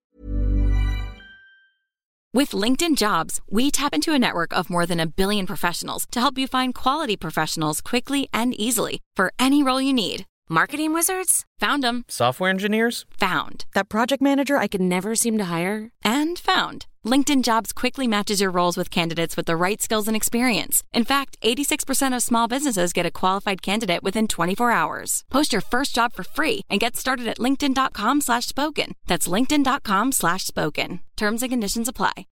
With LinkedIn Jobs, we tap into a network of more than a billion professionals to help you find quality professionals quickly and easily for any role you need. Marketing wizards? Found them. Software engineers? Found. That project manager I could never seem to hire? And found. LinkedIn Jobs quickly matches your roles with candidates with the right skills and experience. In fact, eighty-six percent of small businesses get a qualified candidate within twenty-four hours. Post your first job for free and get started at linkedin.com slash spoken. That's linkedin.com slash spoken. Terms and conditions apply.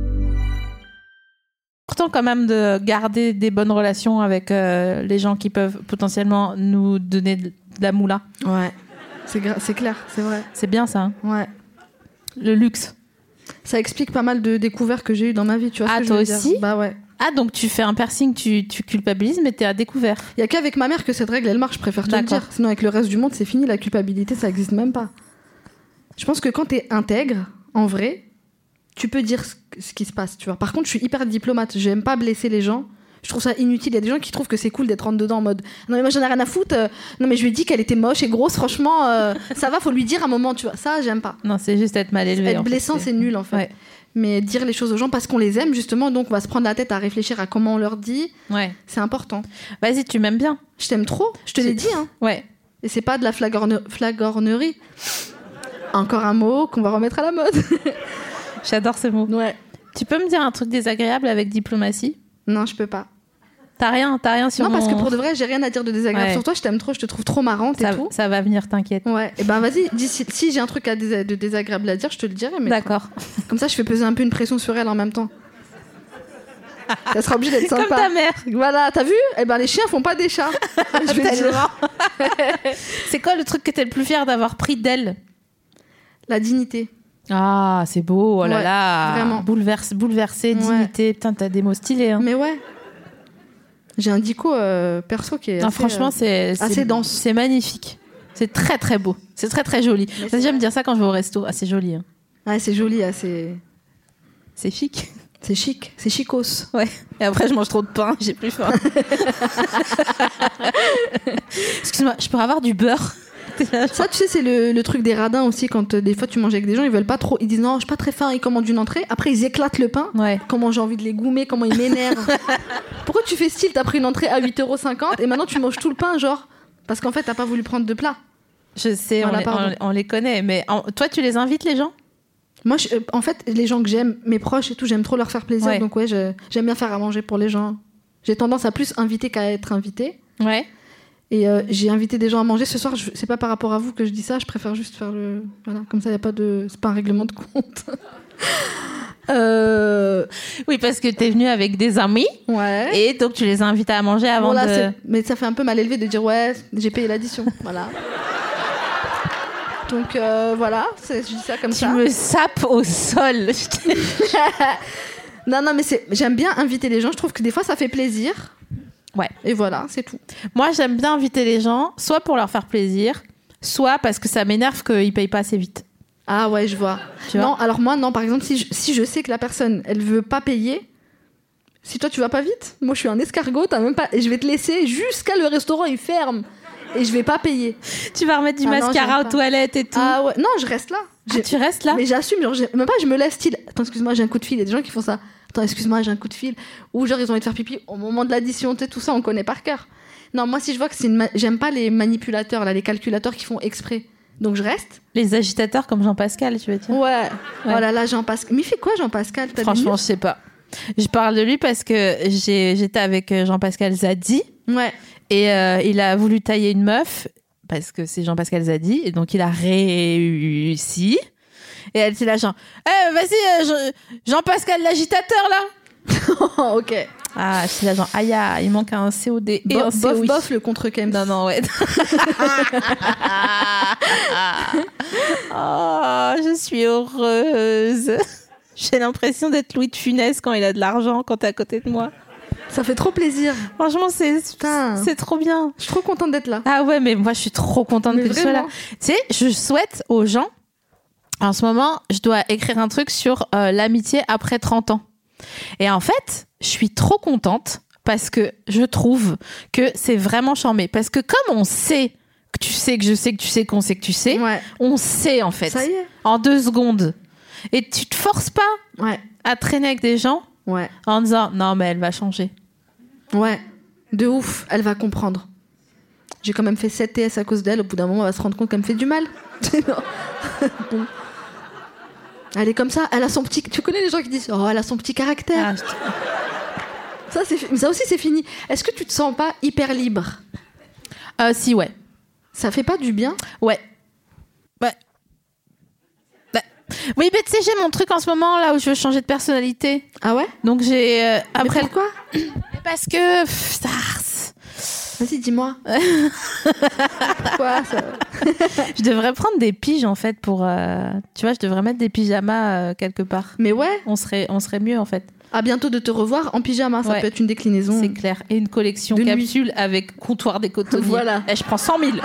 important quand même de garder des bonnes relations avec euh, les gens qui peuvent potentiellement nous donner de, de la moula. Ouais. C'est, gra- c'est clair, c'est vrai. C'est bien ça. Hein. Ouais. Le luxe. Ça explique pas mal de découvertes que j'ai eues dans ma vie, tu vois. Ah, ce que toi je veux dire. aussi Bah ouais. Ah, donc tu fais un piercing, tu, tu culpabilises, mais t'es à découvert. Il y a qu'avec ma mère que cette règle elle marche, je préfère te le D'accord. dire. Sinon avec le reste du monde, c'est fini, la culpabilité, ça existe même pas. Je pense que quand t'es intègre, en vrai, tu peux dire ce, ce qui se passe, tu vois. Par contre, je suis hyper diplomate, j'aime pas blesser les gens. Je trouve ça inutile. Il y a des gens qui trouvent que c'est cool d'être rentre dedans en mode non mais moi j'en ai rien à foutre. euh, Non mais je lui ai dit qu'elle était moche et grosse. Franchement, euh, ça va, faut lui dire un moment, tu vois. Ça j'aime pas. Non, c'est juste être mal élevé. Être en fait. blessant, c'est nul en fait. Ouais. Mais dire les choses aux gens parce qu'on les aime justement, donc on va se prendre la tête à réfléchir à comment on leur dit. Ouais. C'est important. Vas-y, tu m'aimes bien. Je t'aime trop. Je te l'ai dit. Hein. Ouais. Et c'est pas de la flagorne- flagornerie. Encore un mot qu'on va remettre à la mode. J'adore ce mot. Ouais. Tu peux me dire un truc désagréable avec diplomatie? Non, je peux pas. T'as rien, t'as rien sur Non, parce mon- que pour de vrai, j'ai rien à dire de désagréable Ouais. sur toi. Je t'aime trop, je te trouve trop marrante ça, et tout. ça va venir, t'inquiète. Ouais. Et ben vas-y, dis si, si j'ai un truc à dés- de désagréable à dire, je te le dirai. Mais D'accord. comme ça, je fais peser un peu une pression sur elle en même temps. Ça sera obligé d'être Comme sympa. ta mère. Voilà, t'as vu? Eh ben les chiens font pas des chats. Je vais dire. Tellement. C'est quoi le truc que t'es le plus fier d'avoir pris d'elle? La dignité. Ah, c'est beau, oh là Ouais, là. vraiment. Bouleverse, bouleversé, Ouais. dignité. Putain, t'as des mots stylés. Hein. Mais ouais. J'ai un dico euh, perso qui est. Non, assez, franchement, euh, c'est, c'est assez dense. C'est magnifique. C'est très très beau. C'est très très joli. Mais Vas-y, c'est j'aime vrai. dire ça quand je vais au resto. Ah, c'est joli. Hein. Ouais, c'est joli, ah, c'est. C'est chic. C'est chic, c'est chicos. Ouais. Et après, je mange trop de pain, j'ai plus faim. Excuse-moi, je peux avoir du beurre? Ça, tu sais, c'est le, le truc des radins aussi. Quand euh, des fois tu manges avec des gens, ils veulent pas trop. Ils disent non, je suis pas très faim, ils commandent une entrée. Après, ils éclatent le pain. Ouais. Comment j'ai envie de les goumer, comment ils m'énervent. Pourquoi tu fais style, t'as pris une entrée à huit euros cinquante et maintenant tu manges tout le pain, genre? Parce qu'en fait, t'as pas voulu prendre de plat. Je sais, Voilà, on, les, pardon. on- on les connaît. Mais en- toi, tu les invites, les gens? Moi, je- euh, en fait, les gens que j'aime, mes proches et tout, j'aime trop leur faire plaisir. Ouais. Donc, ouais, je- j'aime bien faire à manger pour les gens. J'ai tendance à plus inviter qu'à être invitée. Ouais. Et euh, j'ai invité des gens à manger ce soir. Je, c'est pas par rapport à vous que je dis ça. Je préfère juste faire le. Voilà, comme ça, y a pas de. C'est pas un règlement de compte. euh, Oui, parce que t'es venu avec des amis ouais. et donc tu les as invités à manger avant Voilà, de... c'est- mais ça fait un peu mal élevé de dire ouais, j'ai payé l'addition. Voilà. Donc euh, voilà, c'est- je dis ça comme Tu ça. me sapes au sol. Je t'ai- Non, non, mais c'est, j'aime bien inviter les gens. Je trouve que des fois, ça fait plaisir. Ouais. Et voilà, c'est tout. Moi, j'aime bien inviter les gens, soit pour leur faire plaisir, soit parce que ça m'énerve qu'ils payent pas assez vite. Ah ouais, je vois. Tu vois Non, alors moi, non, par exemple, si je, si je sais que la personne, elle veut pas payer, si toi, tu vas pas vite, moi, je suis un escargot, t'as même pas... et je vais te laisser jusqu'à le restaurant, il ferme. Et je vais pas payer. Tu vas remettre du Ah non, mascara j'aime aux pas. toilettes et tout. Ah ouais, non, je reste là. Ah, J'ai- tu restes là? Mais j'assume, genre, j'ai- même pas, je me laisse style. Attends, excuse-moi, j'ai un coup de fil. Il y a des gens qui font ça. Attends, excuse-moi, j'ai un coup de fil. Ou genre, ils ont envie de faire pipi au moment de l'addition, tu sais, tout ça, on connaît par cœur. Non, moi, si je vois que c'est une. Ma... J'aime pas les manipulateurs, là, les calculateurs qui font exprès. Donc, je reste. Les agitateurs comme Jean-Pascal, tu veux dire? Ouais. Ouais. Oh là là, Jean-Pascal. Mais il fait quoi, Jean-Pascal? T'as Franchement, je sais pas. Je parle de lui parce que j'ai... j'étais avec Jean-Pascal Zadi. Ouais. Et euh, il a voulu tailler une meuf parce que c'est Jean-Pascal Zadi. Et donc, il a réussi. Et elle était là, genre, eh, vas-y, euh, Jean-Pascal l'agitateur, là. Ok. Ah, je suis là, genre, aïe, aïe, il manque un C O D et Bo- un C O I. Bof, bof, le contre-Kems. Non, non, ouais. Oh, je suis heureuse. J'ai l'impression d'être Louis de Funès quand il a de l'argent, quand t'es à côté de moi. Ça fait trop plaisir. Franchement, c'est, Putain. c'est trop bien. Je suis trop contente d'être là. Ah ouais, mais moi, je suis trop contente Mais que tu sois là. vraiment. Tu sais, je souhaite aux gens, en ce moment, je dois écrire un truc sur euh, l'amitié après trente ans. Et en fait, je suis trop contente parce que je trouve que c'est vraiment charmé. Parce que comme on sait que tu sais que je sais que tu sais qu'on sait que tu sais, Ouais. on sait en fait. Ça y est. En deux secondes. Et tu te forces pas Ouais. à traîner avec des gens Ouais. en disant non mais elle va changer. Ouais. De ouf. Elle va comprendre. J'ai quand même fait sept T S à cause d'elle. Au bout d'un moment, elle va se rendre compte qu'elle me fait du mal. Non. Elle est comme ça. Elle a son petit. Tu connais les gens qui disent oh, elle a son petit caractère. Ah, je te- Ça, c'est... ça aussi, c'est fini. Est-ce que tu te sens pas hyper libre? Euh, si ouais. Ça fait pas du bien? Ouais. Ouais. Bah, oui, mais tu sais, j'ai mon truc en ce moment là où je veux changer de personnalité. Ah ouais? Donc j'ai euh, après Mais pourquoi? parce que pff, ça Vas-y, dis-moi. Quoi, ça? je devrais prendre des piges en fait pour euh, tu vois, je devrais mettre des pyjamas euh, quelque part. Mais ouais. On serait on serait mieux en fait. À bientôt de te revoir en pyjama. Ça Ouais. peut être une déclinaison. C'est clair. Et une collection De nuit. capsule avec comptoir des cotonniers. Voilà. Et je prends cent mille.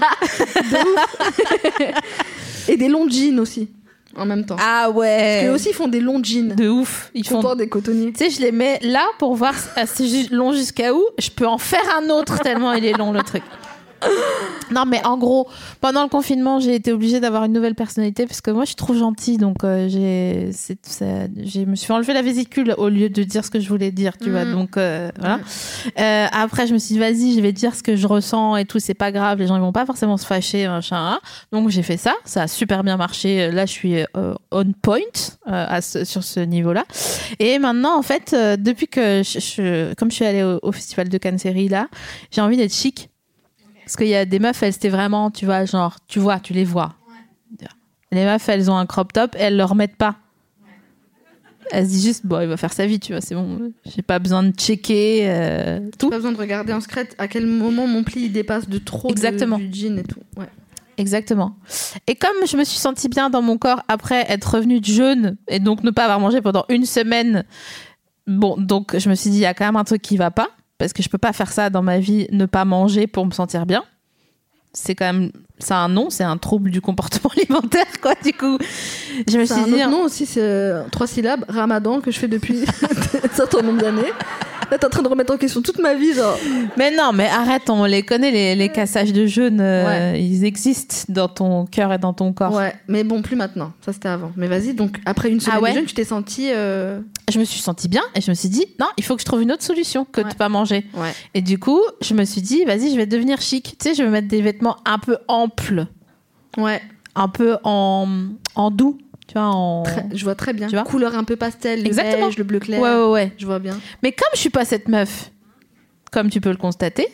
Et des longs jeans aussi. En même temps. Ah ouais. Eux aussi ils font des longs jeans. De ouf. Ils font. Comptoir des cotonniers. Tu sais, je les mets là pour voir ah, c'est ju- long jusqu'à où. Je peux en faire un autre tellement il est long le truc. Non, mais en gros, pendant le confinement, j'ai été obligée d'avoir une nouvelle personnalité parce que moi, je suis trop gentille. Donc, euh, j'ai, c'est, ça, je me suis fait enlever la vésicule au lieu de dire ce que je voulais dire, tu Mmh. vois. Donc, euh, voilà. Euh, après, je me suis dit, vas-y, je vais dire ce que je ressens et tout. C'est pas grave. Les gens, ils vont pas forcément se fâcher, machin. Hein. Donc, j'ai fait ça. Ça a super bien marché. Là, je suis euh, on point euh, à ce, sur ce niveau-là. Et maintenant, en fait, euh, depuis que je, je, comme je suis allée au, au festival de Cannes Série, là, j'ai envie d'être chic. Parce qu'il y a des meufs, elles, c'était vraiment, tu vois, genre, tu vois, tu les vois. Ouais. Les meufs, elles ont un crop top et elles le remettent pas. Ouais. Elles se disent juste, bon, il va faire sa vie, tu vois, c'est bon. J'ai pas besoin de checker euh, tout. Pas besoin de regarder en secret à quel moment mon pli il dépasse de trop Exactement. de, du jean et tout. Ouais. Exactement. Et comme je me suis sentie bien dans mon corps après être revenue de jeûne et donc ne pas avoir mangé pendant une semaine, bon, donc je me suis dit, il y a quand même un truc qui va pas. Parce que je peux pas faire ça dans ma vie, ne pas manger pour me sentir bien. C'est quand même, c'est un nom, c'est un trouble du comportement alimentaire, quoi. Du coup, je me C'est suis un dit, autre nom aussi, c'est euh, trois syllabes, Ramadan, que je fais depuis un certain nombre d'années. Là, t'es en train de remettre en question toute ma vie, genre. mais non, mais arrête, on les connaît, les, les cassages de jeûne, euh, Ouais. ils existent dans ton cœur et dans ton corps. Ouais, mais bon, plus maintenant. Ça, c'était avant. Mais vas-y, donc après une semaine Ah ouais de jeûne, tu t'es sentie. Euh... Je me suis sentie bien et je me suis dit, non, il faut que je trouve une autre solution que Ouais. de pas manger. Ouais. Et du coup, je me suis dit, vas-y, je vais devenir chic. Tu sais, je vais mettre des vêtements un peu amples, Ouais. un peu en, en doux, tu vois, en... Très- je vois très bien. Tu vois Couleur un peu pastel, le Exactement. beige, le bleu clair. Ouais, ouais, ouais. Je vois bien. Mais comme je suis pas cette meuf, comme tu peux le constater,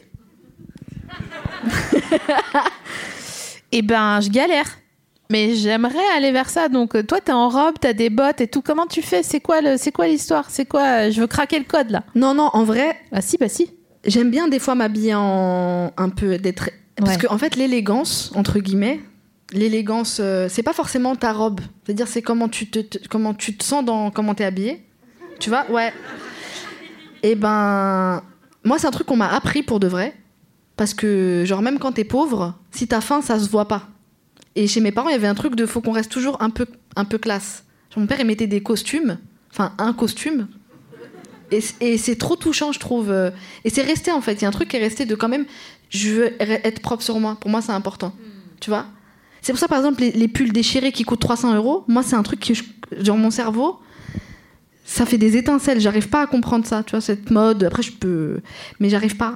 et ben, je galère. Mais j'aimerais aller vers ça. Donc, euh, toi, t'es en robe, t'as des bottes et tout. Comment tu fais? C'est quoi le, c'est quoi l'histoire? C'est quoi? euh, Je veux craquer le code, là. Non, non, en vrai, Ah si, bah si. j'aime bien des fois m'habiller en un peu d'être. Parce Ouais. que en fait, l'élégance entre guillemets, l'élégance, euh, c'est pas forcément ta robe. C'est-à-dire, c'est comment tu te, te- comment tu te sens dans comment t'es habillée. Tu vois, ouais. Et ben, moi, c'est un truc qu'on m'a appris pour de vrai, parce que genre même quand t'es pauvre, si t'as faim, ça se voit pas. Et chez mes parents, il y avait un truc de faut qu'on reste toujours un peu, un peu classe. Genre, mon père, il mettait des costumes, enfin un costume. Et, c- et c'est trop touchant, je trouve. euh, Et c'est resté, en fait. Il y a un truc qui est resté de quand même, je veux re- être propre sur moi. Pour moi, c'est important. Tu vois? C'est pour ça, par exemple, les, les pulls déchirés qui coûtent trois cents euros, moi, c'est un truc qui, je- dans mon cerveau, ça fait des étincelles. J'arrive pas à comprendre ça, tu vois, cette mode. Après, je peux. Mais j'arrive pas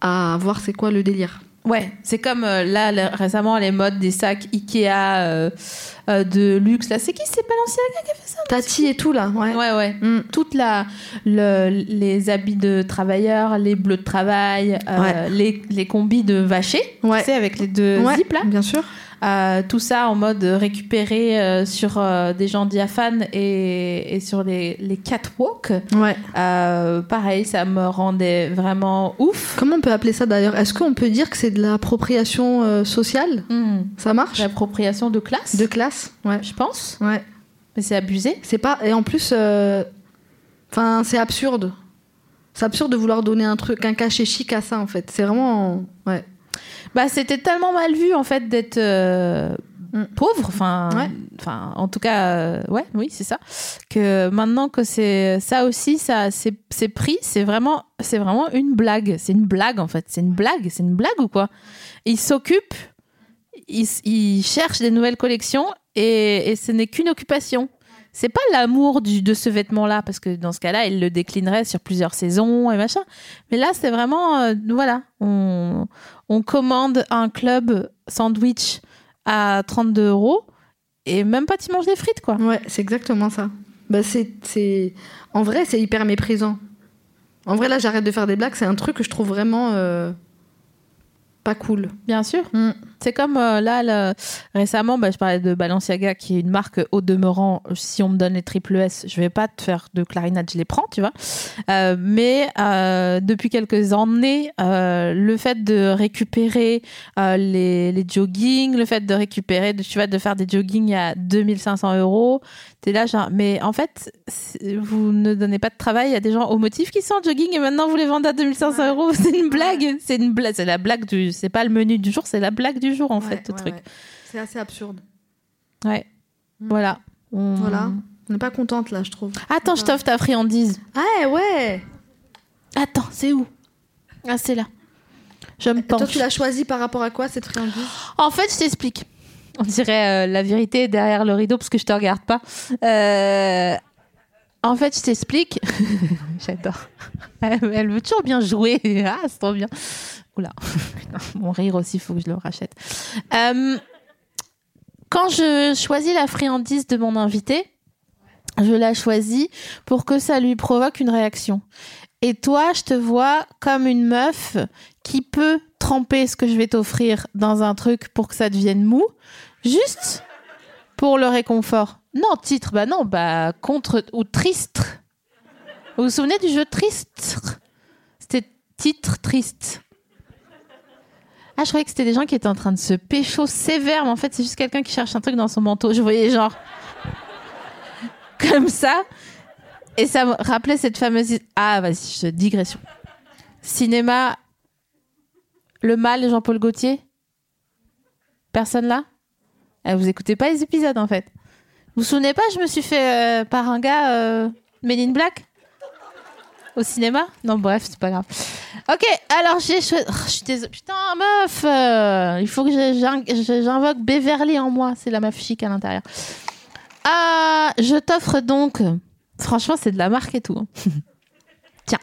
à voir c'est quoi le délire. Ouais, c'est comme euh, là le- récemment les modes des sacs Ikea euh, euh, de luxe. Là, c'est qui c'est Balenciaga qui a fait ça? Tati et tout là, ouais. Ouais, ouais. Mm. Toute la le, les habits de travailleurs, les bleus de travail, euh, Ouais. les les combis de vacher, Ouais. tu sais avec les deux Ouais, zips là. bien sûr. Euh, tout ça en mode récupéré euh, sur euh, des gens diaphanes et, et sur les, les catwalks. Ouais. Euh, pareil, ça me rendait vraiment ouf. Comment on peut appeler ça d'ailleurs? Est-ce qu'on peut dire que c'est de l'appropriation euh, sociale? Hmm. Ça marche? L'appropriation de classe, De classe? Ouais. je pense. Ouais. Mais c'est abusé. C'est pas et en plus euh, enfin c'est absurde. C'est absurde de vouloir donner un truc un cachet chic à ça en fait. C'est vraiment ouais. Bah, c'était tellement mal vu en fait d'être euh, Mm. pauvre, enfin, Ouais. enfin, en tout cas, euh, ouais, oui, c'est ça. Que maintenant que c'est ça aussi, ça, c'est, c'est pris, c'est vraiment, c'est vraiment une blague. C'est une blague en fait. C'est une blague. C'est une blague ou quoi? Ils s'occupent, ils, ils cherchent des nouvelles collections et, et ce n'est qu'une occupation. C'est pas l'amour du, de ce vêtement-là, parce que dans ce cas-là, il le déclinerait sur plusieurs saisons et machin. Mais là, c'est vraiment, euh, voilà, on, on commande un club sandwich à trente-deux euros et même pas tu manges des frites, quoi. Ouais, c'est exactement ça. Bah c'est c'est en vrai, c'est hyper méprisant. En vrai là, j'arrête de faire des blagues, c'est un truc que je trouve vraiment euh, pas cool. Bien sûr. Mm. C'est comme euh, là, le- récemment, bah, je parlais de Balenciaga, qui est une marque au demeurant. Si on me donne les triple S, je vais pas te faire de clarinette, je les prends, tu vois. Euh, mais euh, depuis quelques années, euh, le fait de récupérer euh, les, les joggings, le fait de récupérer, de, tu vois, de faire des joggings à deux mille cinq cents euros, t'es là genre, mais en fait, c'est- vous ne donnez pas de travail à des gens au motif qui sont en jogging et maintenant vous les vendez à deux mille cinq cents euros. C'est une blague. C'est une blague. C'est la blague du. C'est pas le menu du jour, c'est la blague du jour en Ouais, fait, le ouais, truc. ouais. C'est assez absurde. Ouais. Mm. Voilà. On- Voilà. On n'est pas contente là, je trouve. Attends, je t'offre ta friandise. Ah ouais. Attends, c'est où? Ah, c'est là. Je me Toi, penche. tu l'as choisi par rapport à quoi cette friandise? En fait, je t'explique. On dirait euh, la vérité est derrière le rideau parce que je te regarde pas. Euh, En fait, je t'explique. J'adore. Elle, elle veut toujours bien jouer. Ah, c'est trop bien. Oula. Putain, mon rire aussi, il faut que je le rachète. Euh, Quand je choisis la friandise de mon invité, je la choisis pour que ça lui provoque une réaction. Et toi, je te vois comme une meuf qui peut tremper ce que je vais t'offrir dans un truc pour que ça devienne mou, juste pour le réconfort. Non, titre, bah non, bah contre ou triste. Vous vous souvenez du jeu triste? C'était titre triste. Ah, je croyais que c'était des gens qui étaient en train de se pécho sévère, mais en fait, c'est juste quelqu'un qui cherche un truc dans son manteau. Je voyais genre comme ça. Et ça me rappelait cette fameuse... Ah, vas-y, je digression. Cinéma, Le Mal, Jean-Paul Gaultier. Personne là? Ah, vous écoutez pas les épisodes, en fait. Vous vous souvenez pas, je me suis fait euh, par un gars euh, Men in Black au cinéma? Non, bref, c'est pas grave. Ok, alors j'ai choisi... Oh, je suis désolée. Putain, meuf euh, il faut que je- j'in- je- j'invoque Beverly en moi. C'est la meuf chic à l'intérieur. Ah, je t'offre donc... Franchement, c'est de la marque et tout. hein. Tiens.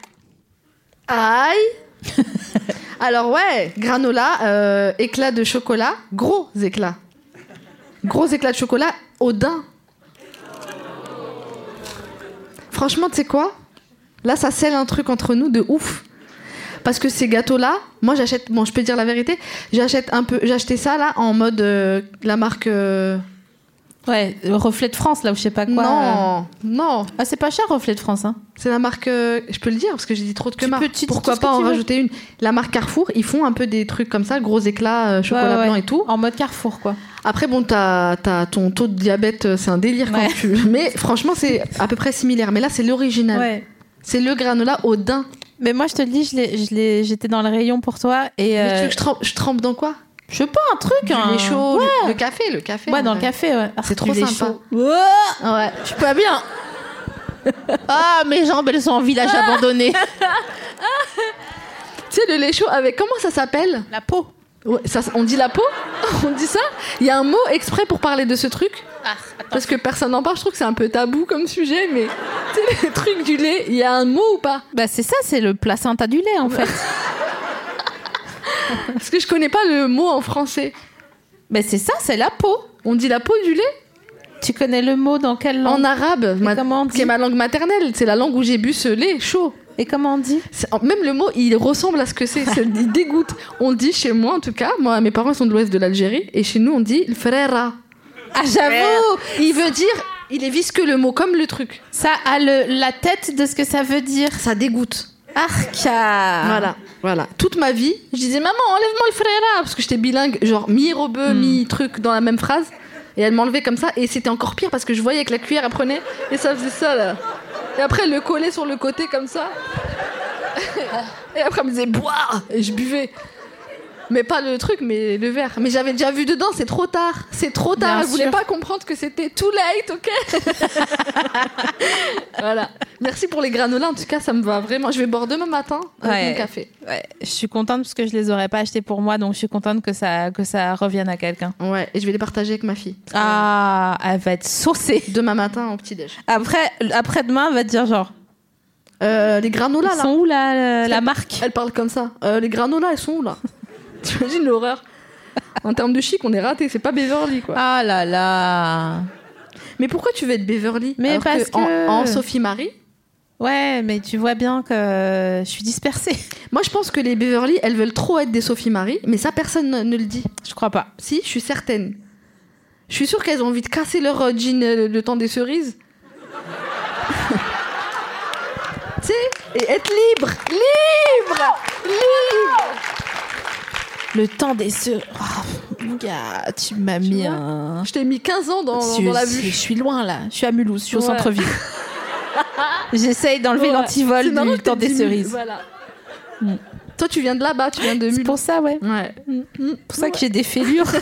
Aïe. Alors ouais, granola, euh, éclat de chocolat, gros éclat. Gros éclat de chocolat au daim. Franchement, tu sais quoi? Là, ça scelle un truc entre nous de ouf. Parce que ces gâteaux-là, moi j'achète, bon je peux dire la vérité, j'achète un peu, j'ai acheté ça là en mode euh, la marque... euh, Ouais, Reflet de France, là, ou je sais pas quoi. non, non, Ah, c'est pas cher, Reflet de France. Hein. c'est la marque, euh, je peux le dire parce que j'ai dit trop de que Tu marque. peux- tu dis Pourquoi tout ce que pas en tu veux. rajouter une? La marque Carrefour, ils font un peu des trucs comme ça, gros éclats, euh, chocolat Ouais, ouais, blanc ouais. et tout. En mode Carrefour, quoi. Après, bon, t'as, t'as ton taux de diabète, euh, c'est un délire quand Ouais. tu. Mais franchement, c'est à peu près similaire. Mais là, c'est l'original. Ouais. C'est le granola au daim. Mais moi, je te le dis, je l'ai, je l'ai, j'étais dans le rayon pour toi. Et Mais tu euh, veux que je trempe, je trempe dans quoi? je sais pas, un truc. Du un... lait chaud, Ouais, le, le café, le café. ouais en dans le vrai. café, ouais. Ah, C'est trop du lait sympa. chaud. Ouais. Ouais. Je suis pas bien. Ah, mes jambes, elles sont en village abandonné. Tu sais, le lait chaud avec. Comment ça s'appelle? La peau. Ouais, ça, on dit la peau? On dit ça? Il y a un mot exprès pour parler de ce truc? Ah, attends. Parce que personne n'en parle, je trouve que c'est un peu tabou comme sujet, mais tu sais, le truc du lait, il y a un mot ou pas? Bah, c'est ça, c'est le placenta du lait, en fait. Parce que je connais pas le mot en français. Ben c'est ça, c'est la peau. On dit la peau du lait? Tu connais le mot dans quelle langue? En arabe, Et ma... comment on dit? qui est ma langue maternelle. C'est la langue où j'ai bu ce lait chaud. Et comment on dit? C'est- Même le mot, il ressemble à ce que c'est. c'est il dégoûte. On dit chez moi, en tout cas, moi, mes parents sont de l'ouest de l'Algérie, et chez nous, on dit le frère. Ah, j'avoue. Il veut dire, il est visqueux le mot, comme le truc. Ça a le, la tête de ce que ça veut dire. Ça dégoûte. Arca. Voilà, voilà. Toute ma vie, je disais maman, enlève-moi le frère, parce que j'étais bilingue, genre mi-rebeu, Mm. mi-truc dans la même phrase. Et elle m'enlevait comme ça, et c'était encore pire parce que je voyais que la cuillère elle prenait et ça faisait ça là. Et après elle le collait sur le côté comme ça. Et après elle me disait boire et je buvais. Mais pas le truc, mais le verre. Mais j'avais déjà vu dedans, c'est trop tard. C'est trop tard. Bien Elle voulait sûr. pas comprendre que c'était too late, ok. Voilà. Merci pour les granolas, en tout cas, ça me va vraiment. Je vais boire demain matin avec Ouais. mon café. Ouais, je suis contente parce que je les aurais pas achetés pour moi, donc je suis contente que ça, que ça revienne à quelqu'un. Ouais, et je vais les partager avec ma fille. Ah, elle va être saucée. Demain matin au petit-déj. Après, après-demain, elle va te dire genre, Euh, les granolas, ils là. sont où là, la, la marque? Elle parle comme ça. Euh, les granolas, elles sont où, là? T'imagines l'horreur? En termes de chic, on est raté. C'est pas Beverly, quoi. Ah là là. Mais pourquoi tu veux être Beverly? Mais alors parce que en, que- en Sophie Marie, Ouais, mais tu vois bien que je suis dispersée. moi, je pense que les Beverly, elles veulent trop être des Sophie Marie, mais ça, personne ne, ne le dit. Je crois pas. Si, je suis certaine. Je suis sûre qu'elles ont envie de casser leur euh, jean euh, le temps des cerises. Tu sais, et être libre, libre, libre. Le temps des sœurs. Oh, mon gars, tu m'as mis vois un. Je t'ai mis quinze ans dans, je, dans la je- vue. je suis loin là. Je suis à Mulhouse. Je suis au Ouais. centre-ville. J'essaye d'enlever Ouais. l'antivol C'est marrant du que temps t'aies des dit cerises. Voilà. Mm. Toi, tu viens de là-bas, tu viens de C'est Mulhouse. pour ça, ouais. Ouais. C'est pour ça que j'ai des fêlures.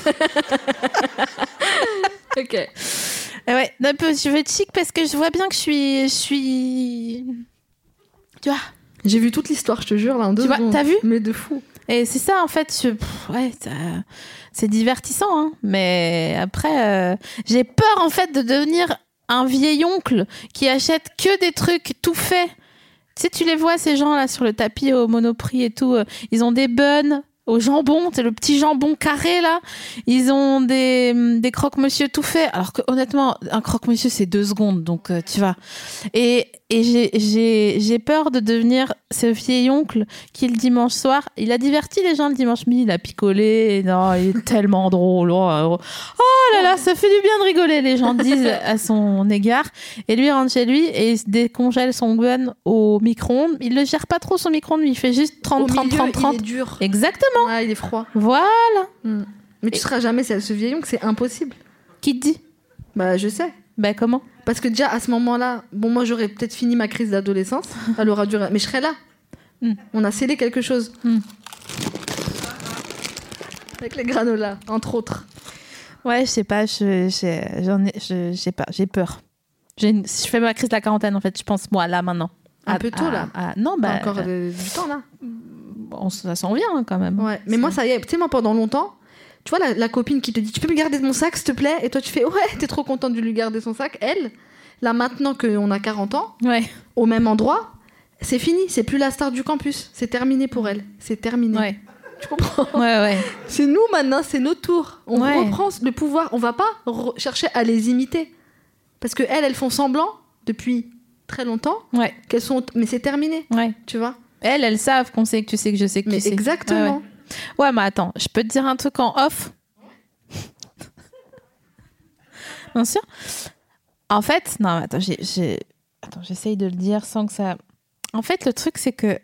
Ok. Eh ouais, un peu, je veux être chic parce que je vois bien que je suis. Je suis. Tu vois. J'ai vu toute l'histoire, je te jure, là, en deux Tu vois, secondes. t'as vu Mais de fou. Et c'est ça, en fait. Je... pff, ouais, ça- c'est divertissant, hein. Mais après, euh, j'ai peur, en fait, de devenir un vieil oncle qui achète que des trucs tout faits. Tu sais, tu les vois, ces gens-là, sur le tapis au Monoprix et tout. euh, Ils ont des buns au jambon, c'est le petit jambon carré, là. Ils ont des, des croque-monsieur tout faits. Alors que, honnêtement, un croque-monsieur, c'est deux secondes. Donc, euh, tu vois. Et, et j'ai, j'ai, j'ai peur de devenir ce vieil oncle qui, le dimanche soir, il a diverti les gens le dimanche midi, il a picolé. Et non, il est tellement drôle. Oh, oh là là, ça fait du bien de rigoler, les gens disent à son égard. Et lui, il rentre chez lui et il se décongèle son bun au micro-ondes. Il le gère pas trop, son micro-ondes. Il fait juste trente, Au trente, milieu, trente, trente. il est dur. Exactement. Ouais, il est froid. Voilà. Mm. Mais tu seras jamais ce vieillon que c'est impossible. Qui te dit? Bah, je sais. Ben, comment? Parce que déjà, à ce moment-là, bon, moi, j'aurais peut-être fini ma crise d'adolescence. Elle aura duré. Mais je serais là. Mm. On a scellé quelque chose. Mm. Avec les granolas, entre autres. Ouais, je sais pas, je, j'ai, j'en ai, je, je sais pas, j'ai peur. J'ai une- si je fais ma crise de la quarantaine, en fait, je pense, moi, là, maintenant. Un À- peu tôt, à- là. à- non, bah. Encore euh, euh, du temps, là. bon, ça s'en vient, hein, quand même. Ouais. Mais moi, ça y est. Tu sais, moi, pendant longtemps, tu vois, la, la copine qui te dit, tu peux me garder mon sac, s'il te plaît? Et toi, tu fais, ouais, t'es trop contente de lui garder son sac. Elle, là, maintenant qu'on a quarante ans, Ouais, au même endroit, c'est fini. C'est plus la star du campus. C'est terminé pour elle. C'est terminé. ouais, Tu comprends? ouais, ouais. C'est nous maintenant, c'est notre tour. On Ouais. reprend le pouvoir. On va pas re- chercher à les imiter. Parce que elles, elles font semblant depuis très longtemps Ouais, qu'elles sont. Mais c'est terminé, ouais. tu vois. Elles, elles savent qu'on sait que tu sais que je sais que Mais tu sais. exactement. Ouais, ouais. Ouais, mais attends, je peux te dire un truc en off. Bien sûr. En fait, non, mais attends, j'ai, j'ai... Attends, j'essaye de le dire sans que ça... En fait, le truc, c'est que...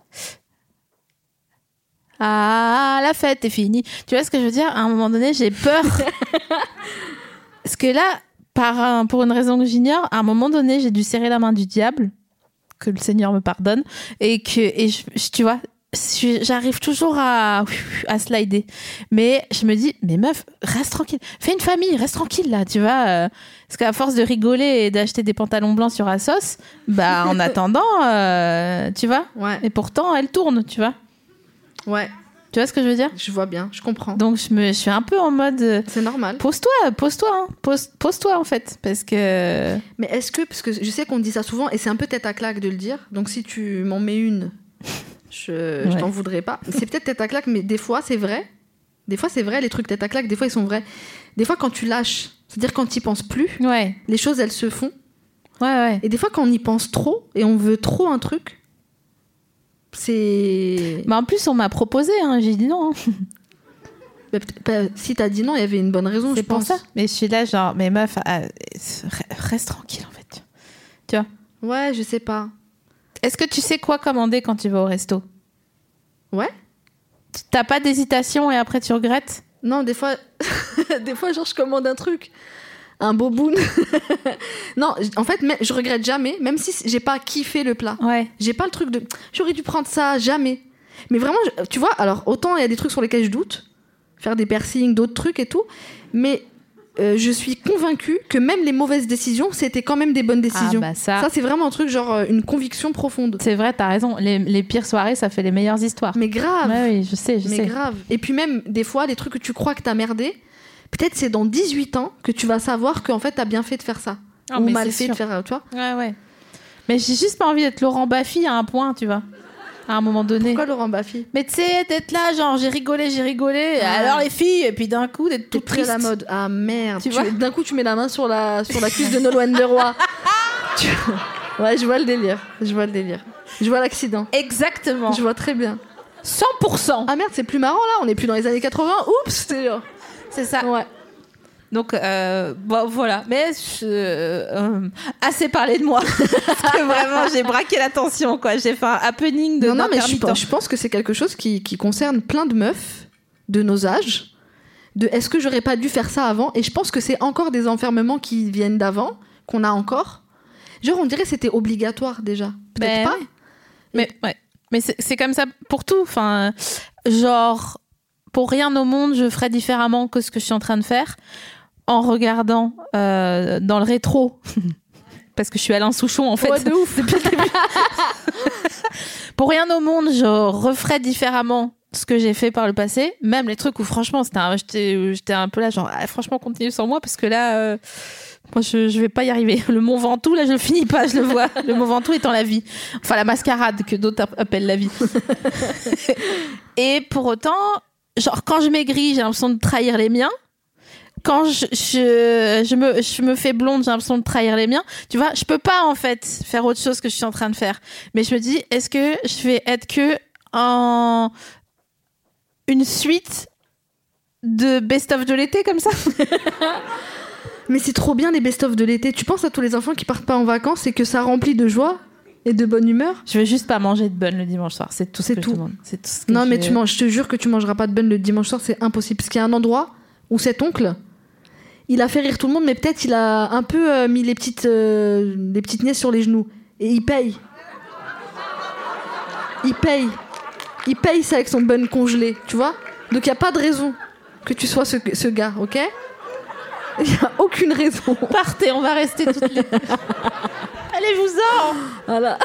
Ah, la fête est finie. Tu vois ce que je veux dire? À un moment donné, j'ai peur. Parce que là, par un- pour une raison que j'ignore, à un moment donné, j'ai dû serrer la main du diable, que le Seigneur me pardonne, et que, et je, je- tu vois, je- j'arrive toujours à, à slider. Mais je me dis, mais meuf, reste tranquille. Fais une famille, reste tranquille là, tu vois. euh, Parce qu'à force de rigoler et d'acheter des pantalons blancs sur Asos, bah en attendant, euh, tu vois. Ouais, Et pourtant, elle tourne, tu vois. ouais. Tu vois ce que je veux dire? Je vois bien, je comprends. Donc je, me, je suis un peu en mode, euh, C'est normal. pose-toi, pose-toi, hein. pose, pose-toi en fait. Parce que... Mais est-ce que, parce que je sais qu'on dit ça souvent, et c'est un peu tête à claque de le dire, donc si tu m'en mets une, Je, Ouais. je t'en voudrais pas. C'est peut-être tête à claque, mais des fois, c'est vrai. Des fois, c'est vrai, les trucs tête à claque, des fois, ils sont vrais. Des fois, quand tu lâches, c'est-à-dire quand tu n'y penses plus, Ouais, les choses, elles se font. ouais, ouais. Et des fois, quand on y pense trop et on veut trop un truc, c'est... Mais en plus, on m'a proposé, hein, j'ai dit non. hein. Bah, peut- bah, si t'as dit non, il y avait une bonne raison, C'est je pour pense. ça. Mais je suis là, genre, mais meuf, euh, reste tranquille, en fait. Tu vois. Ouais, je sais pas. Est-ce que tu sais quoi commander quand tu vas au resto? Ouais. T'as pas d'hésitation et après tu regrettes? Non, des fois, des fois, genre, je commande un truc, un boboon. Non, j- en fait, mais- je regrette jamais, même si j'ai pas kiffé le plat. Ouais. J'ai pas le truc de j'aurais dû prendre ça, jamais. Mais vraiment, je- tu vois, alors autant il y a des trucs sur lesquels je doute, faire des piercings, d'autres trucs et tout, mais euh, je suis convaincue que même les mauvaises décisions, c'était quand même des bonnes décisions. Ah bah ça, Ça, c'est vraiment un truc, genre euh, une conviction profonde. c'est vrai, t'as raison. Les, les pires soirées, ça fait les meilleures histoires. Mais grave. Ouais, oui, je sais, je Mais sais. grave. Et puis même, des fois, les trucs que tu crois que t'as merdé, peut-être c'est dans dix-huit ans que tu vas savoir qu'en fait, t'as bien fait de faire ça. Ah, Ou mais mal c'est fait de sûr. faire, tu vois. Ouais, ouais. Mais j'ai juste pas envie d'être Laurent Baffy à un point, tu vois. À un moment donné. Pourquoi Laurent Baffy? Mais tu sais, d'être là, genre, j'ai rigolé, j'ai rigolé. Alors les filles, et puis d'un coup, d'être Tout toute très triste. à la mode. Ah merde. Tu Tu- vois D'un coup, tu mets la main sur la, sur la cuisse de Nolwenn Leroy. Tu- Ouais, je vois le délire. Je vois le délire. Je vois l'accident. Exactement. Je vois très bien. cent pour cent. Ah merde, c'est plus marrant là. On est plus dans les années quatre-vingts. Oups, c'est dur. C'est ça. Ouais. Donc, euh, bon, voilà. Mais je- euh, assez parlé de moi. Parce que vraiment, j'ai braqué l'attention, quoi. J'ai fait un happening de Non, non, mais je, d'intermittent. pense- je pense que c'est quelque chose qui, qui concerne plein de meufs de nos âges. De est-ce que j'aurais pas dû faire ça avant? Et je pense que c'est encore des enfermements qui viennent d'avant, qu'on a encore. Genre, on dirait que c'était obligatoire déjà. Peut-être Ben pas. ouais. Mais, ouais. Mais c'est, c'est comme ça pour tout. Enfin, genre, pour rien au monde, je ferais différemment que ce que je suis en train de faire en regardant euh, dans le rétro. Parce que je suis Alain Souchon, en fait. Ouais, de ouf. Depuis le début. Pour rien au monde, je referais différemment ce que j'ai fait par le passé. Même les trucs où, franchement, c'était un, j'étais, j'étais un peu là, genre, ah, franchement, continue sans moi, parce que là, euh, moi, je, je vais pas y arriver. Le Mont Ventoux, là, je le finis pas, je le vois. Le Mont Ventoux étant la vie. Enfin, la mascarade, que d'autres app- appellent la vie. Et pour autant, genre, quand je maigris, j'ai l'impression de trahir les miens. Quand je, je, je, me, je me fais blonde, j'ai l'impression de trahir les miens. Tu vois, je peux pas, en fait, faire autre chose que je suis en train de faire. Mais je me dis, est-ce que je vais être que en une suite de best-of de l'été, comme ça? Mais c'est trop bien les best-of de l'été. Tu penses à tous les enfants qui partent pas en vacances et que ça remplit de joie et de bonne humeur? Je veux juste pas manger de bonne le dimanche soir. C'est tout ce C'est que tout. je demande. C'est tout ce que Non, je- mais tu manges, je te jure que tu mangeras pas de bun le dimanche soir, c'est impossible. Parce qu'il y a un endroit où cet oncle, il a fait rire tout le monde, mais peut-être il a un peu euh, mis les petites, euh, les petites nièces sur les genoux. Et il paye. Il paye. Il paye ça avec son bun congelé, tu vois? Donc il n'y a pas de raison que tu sois ce, ce gars, ok? Il n'y a aucune raison. Partez, on va rester toutes les... Allez-vous-en! Voilà.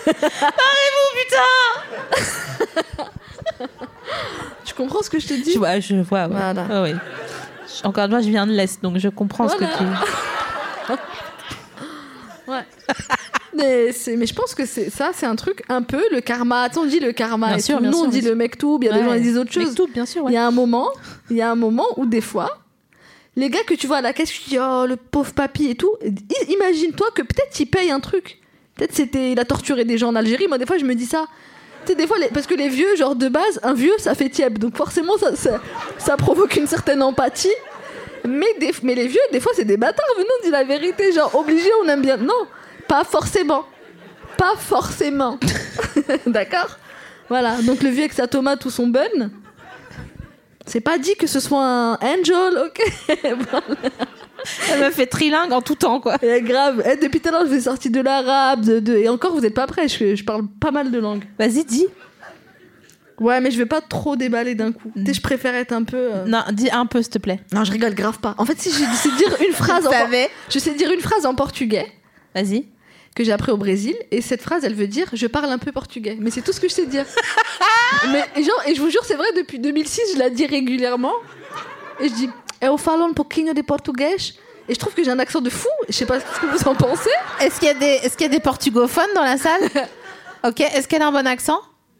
Putain! Tu comprends ce que je te dis? Je vois, je vois. Ouais. Voilà. Ah oui. Encore une fois, je viens de l'Est, donc je comprends ce Voilà. que tu... Ouais. Mais, c'est, mais je pense que c'est, ça, c'est un truc un peu le karma. Tu sais, on dit le karma. Bien et sûr, tout. bien Nous, sûr, on dit bien sûr. le mektoub. Il y a des gens qui disent autre chose. Tout, bien sûr, Il ouais. y a un moment, il y a un moment où des fois, les gars que tu vois à la caisse, tu dis oh le pauvre papy et tout. i- Imagine-toi que peut-être il paye un truc. Peut-être c'était il a torturé des gens en Algérie. Moi, des fois, je me dis ça. Tu sais, des fois, les- parce que les vieux, genre de base, un vieux, ça fait tiède. Donc forcément, ça, ça, ça provoque une certaine empathie. Mais, des, mais les vieux, des fois, c'est des bâtards. Venons, on dit la vérité. Genre, obligé, on aime bien. Non, pas forcément. Pas forcément. D'accord? Voilà. Donc, le vieux avec sa tomate ou son bun, c'est pas dit que ce soit un angel, ok? Voilà. Elle me fait trilingue en tout temps, quoi. Et grave. Eh, depuis tout à l'heure, je vous ai sorti de l'arabe. De, de- Et encore, vous êtes pas prêts. Je, je parle pas mal de langues. Vas-y, dis. Ouais, mais je vais pas trop déballer d'un coup. Tu sais, je préfère être un peu. euh, Non, dis un peu, s'il te plaît. Non, je rigole grave pas. En fait, si je sais dire une phrase en por- savais. je sais dire une phrase en portugais Vas-y. que j'ai appris au Brésil et cette phrase, elle veut dire je parle un peu portugais. Mais c'est tout ce que je sais dire. Mais et genre et je vous jure, c'est vrai depuis deux mille six, je la dis régulièrement et je dis eu falo um pouquinho de português et je trouve que j'ai un accent de fou. Je sais pas ce que vous en pensez. Est-ce qu'il y a des, est-ce qu'il y a des portugophones dans la salle? Ok. Est-ce qu'elle a un bon accent?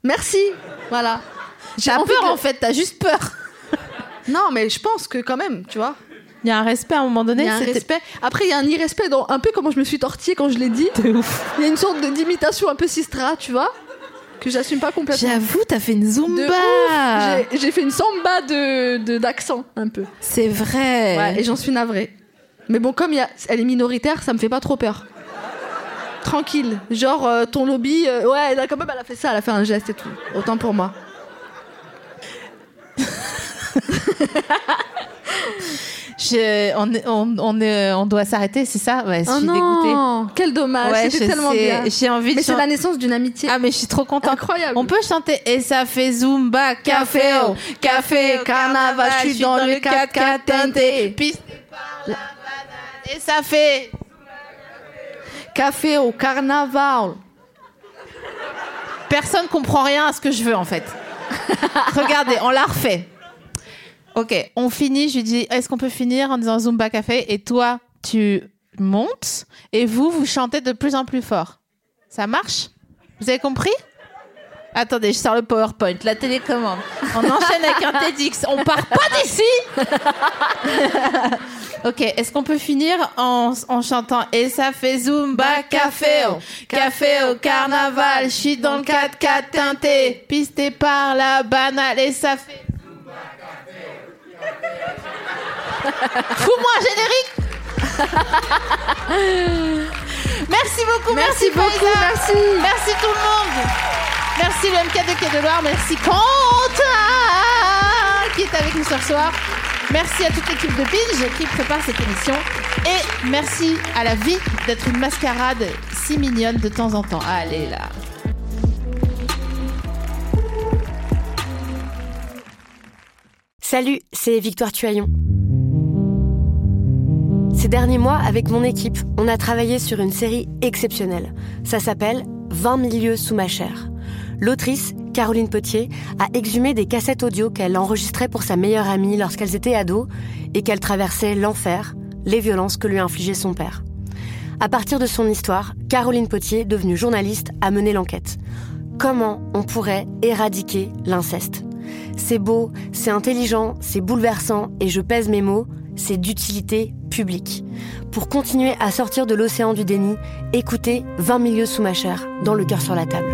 Merci. Voilà. J'ai peur que... en fait, t'as juste peur. Non, mais je pense que quand même, tu vois. Il y a un respect à un moment donné. Il y a un c'était... respect. Après, il y a un irrespect dans un peu comment je me suis tortillée quand je l'ai dit. De ouf. Il y a une sorte de, d'imitation un peu sistra, tu vois, que j'assume pas complètement. J'avoue, t'as fait une zumba. De ouf. J'ai, j'ai fait une samba de, de, d'accent, un peu. C'est vrai. Ouais, et j'en suis navrée. Mais bon, comme il y a, elle est minoritaire, ça me fait pas trop peur. Tranquille. Genre, euh, ton lobby, euh, ouais, là, quand même, elle a fait ça, elle a fait un geste et tout. Autant pour moi. Je, on, est, on, on, est, on doit s'arrêter, c'est ça? Ouais, je oh suis non, dégoûtée. Quel dommage, ouais, c'était tellement sais, bien. J'ai envie Mais de c'est chan- la naissance d'une amitié. Ah, mais je suis trop contente. Incroyable. On peut chanter et ça fait Zumba, café, oh, café, carnaval, je suis dans le quatre quatre teinté, pisté par la banane, et ça fait café au carnaval. Personne comprend rien à ce que je veux en fait. Regardez, on l'a refait. Ok, on finit, je lui dis, est-ce qu'on peut finir en disant Zumba Café? Et toi, tu montes et vous, vous chantez de plus en plus fort. Ça marche? Vous avez compris? Attendez, je sors le PowerPoint, la télécommande. On enchaîne avec un TEDx. On part pas d'ici. Ok, est-ce qu'on peut finir en, en chantant et ça fait Zumba Café, oh, café au carnaval, je suis dans le quatre quatre teinté, pisté par la banane et ça fait Zumba Café. Fous-moi un générique. Merci beaucoup, merci, merci beaucoup, Faiza. merci. Merci tout le monde. Merci le M K deux Quai de Loire, merci Quentin qui est avec nous ce soir. Merci à toute l'équipe de Binge qui prépare cette émission. Et merci à la vie d'être une mascarade si mignonne de temps en temps. Allez là. Salut, c'est Victoire Tuaillon. Ces derniers mois, avec mon équipe, on a travaillé sur une série exceptionnelle. Ça s'appelle vingt mille lieues sous ma chair. L'autrice, Caroline Potier, a exhumé des cassettes audio qu'elle enregistrait pour sa meilleure amie lorsqu'elles étaient ados et qu'elle traversait l'enfer, les violences que lui infligeait son père. À partir de son histoire, Caroline Potier, devenue journaliste, a mené l'enquête. Comment on pourrait éradiquer l'inceste ? C'est beau, c'est intelligent, c'est bouleversant et je pèse mes mots, c'est d'utilité publique. Pour continuer à sortir de l'océan du déni, écoutez vingt mille lieues sous ma chair, dans le cœur sur la table.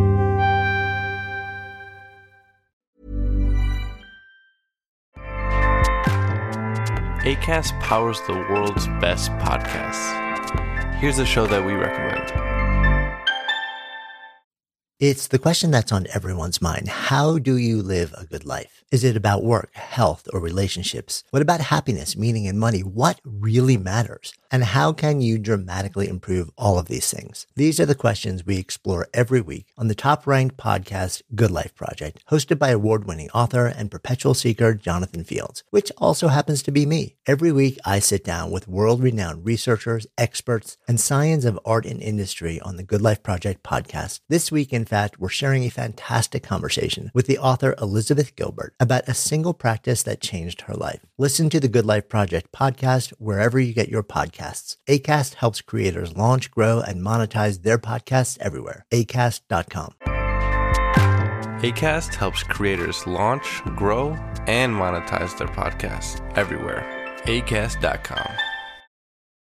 Acast powers the world's best podcasts. Here's a show that we recommend. It's the question that's on everyone's mind. How do you live a good life? Is it about work, health, or relationships? What about happiness, meaning, and money? What really matters? And how can you dramatically improve all of these things? These are the questions we explore every week on the top-ranked podcast, Good Life Project, hosted by award-winning author and perpetual seeker Jonathan Fields, which also happens to be me. Every week, I sit down with world-renowned researchers, experts, and science of art and industry on the Good Life Project podcast. This week, in fact, we're sharing a fantastic conversation with the author Elizabeth Gilbert about a single practice that changed her life. Listen to the Good Life Project podcast wherever you get your podcasts. Acast helps creators launch, grow, and monetize their podcasts everywhere. acast dot com. Acast helps creators launch, grow, and monetize their podcasts everywhere. acast dot com.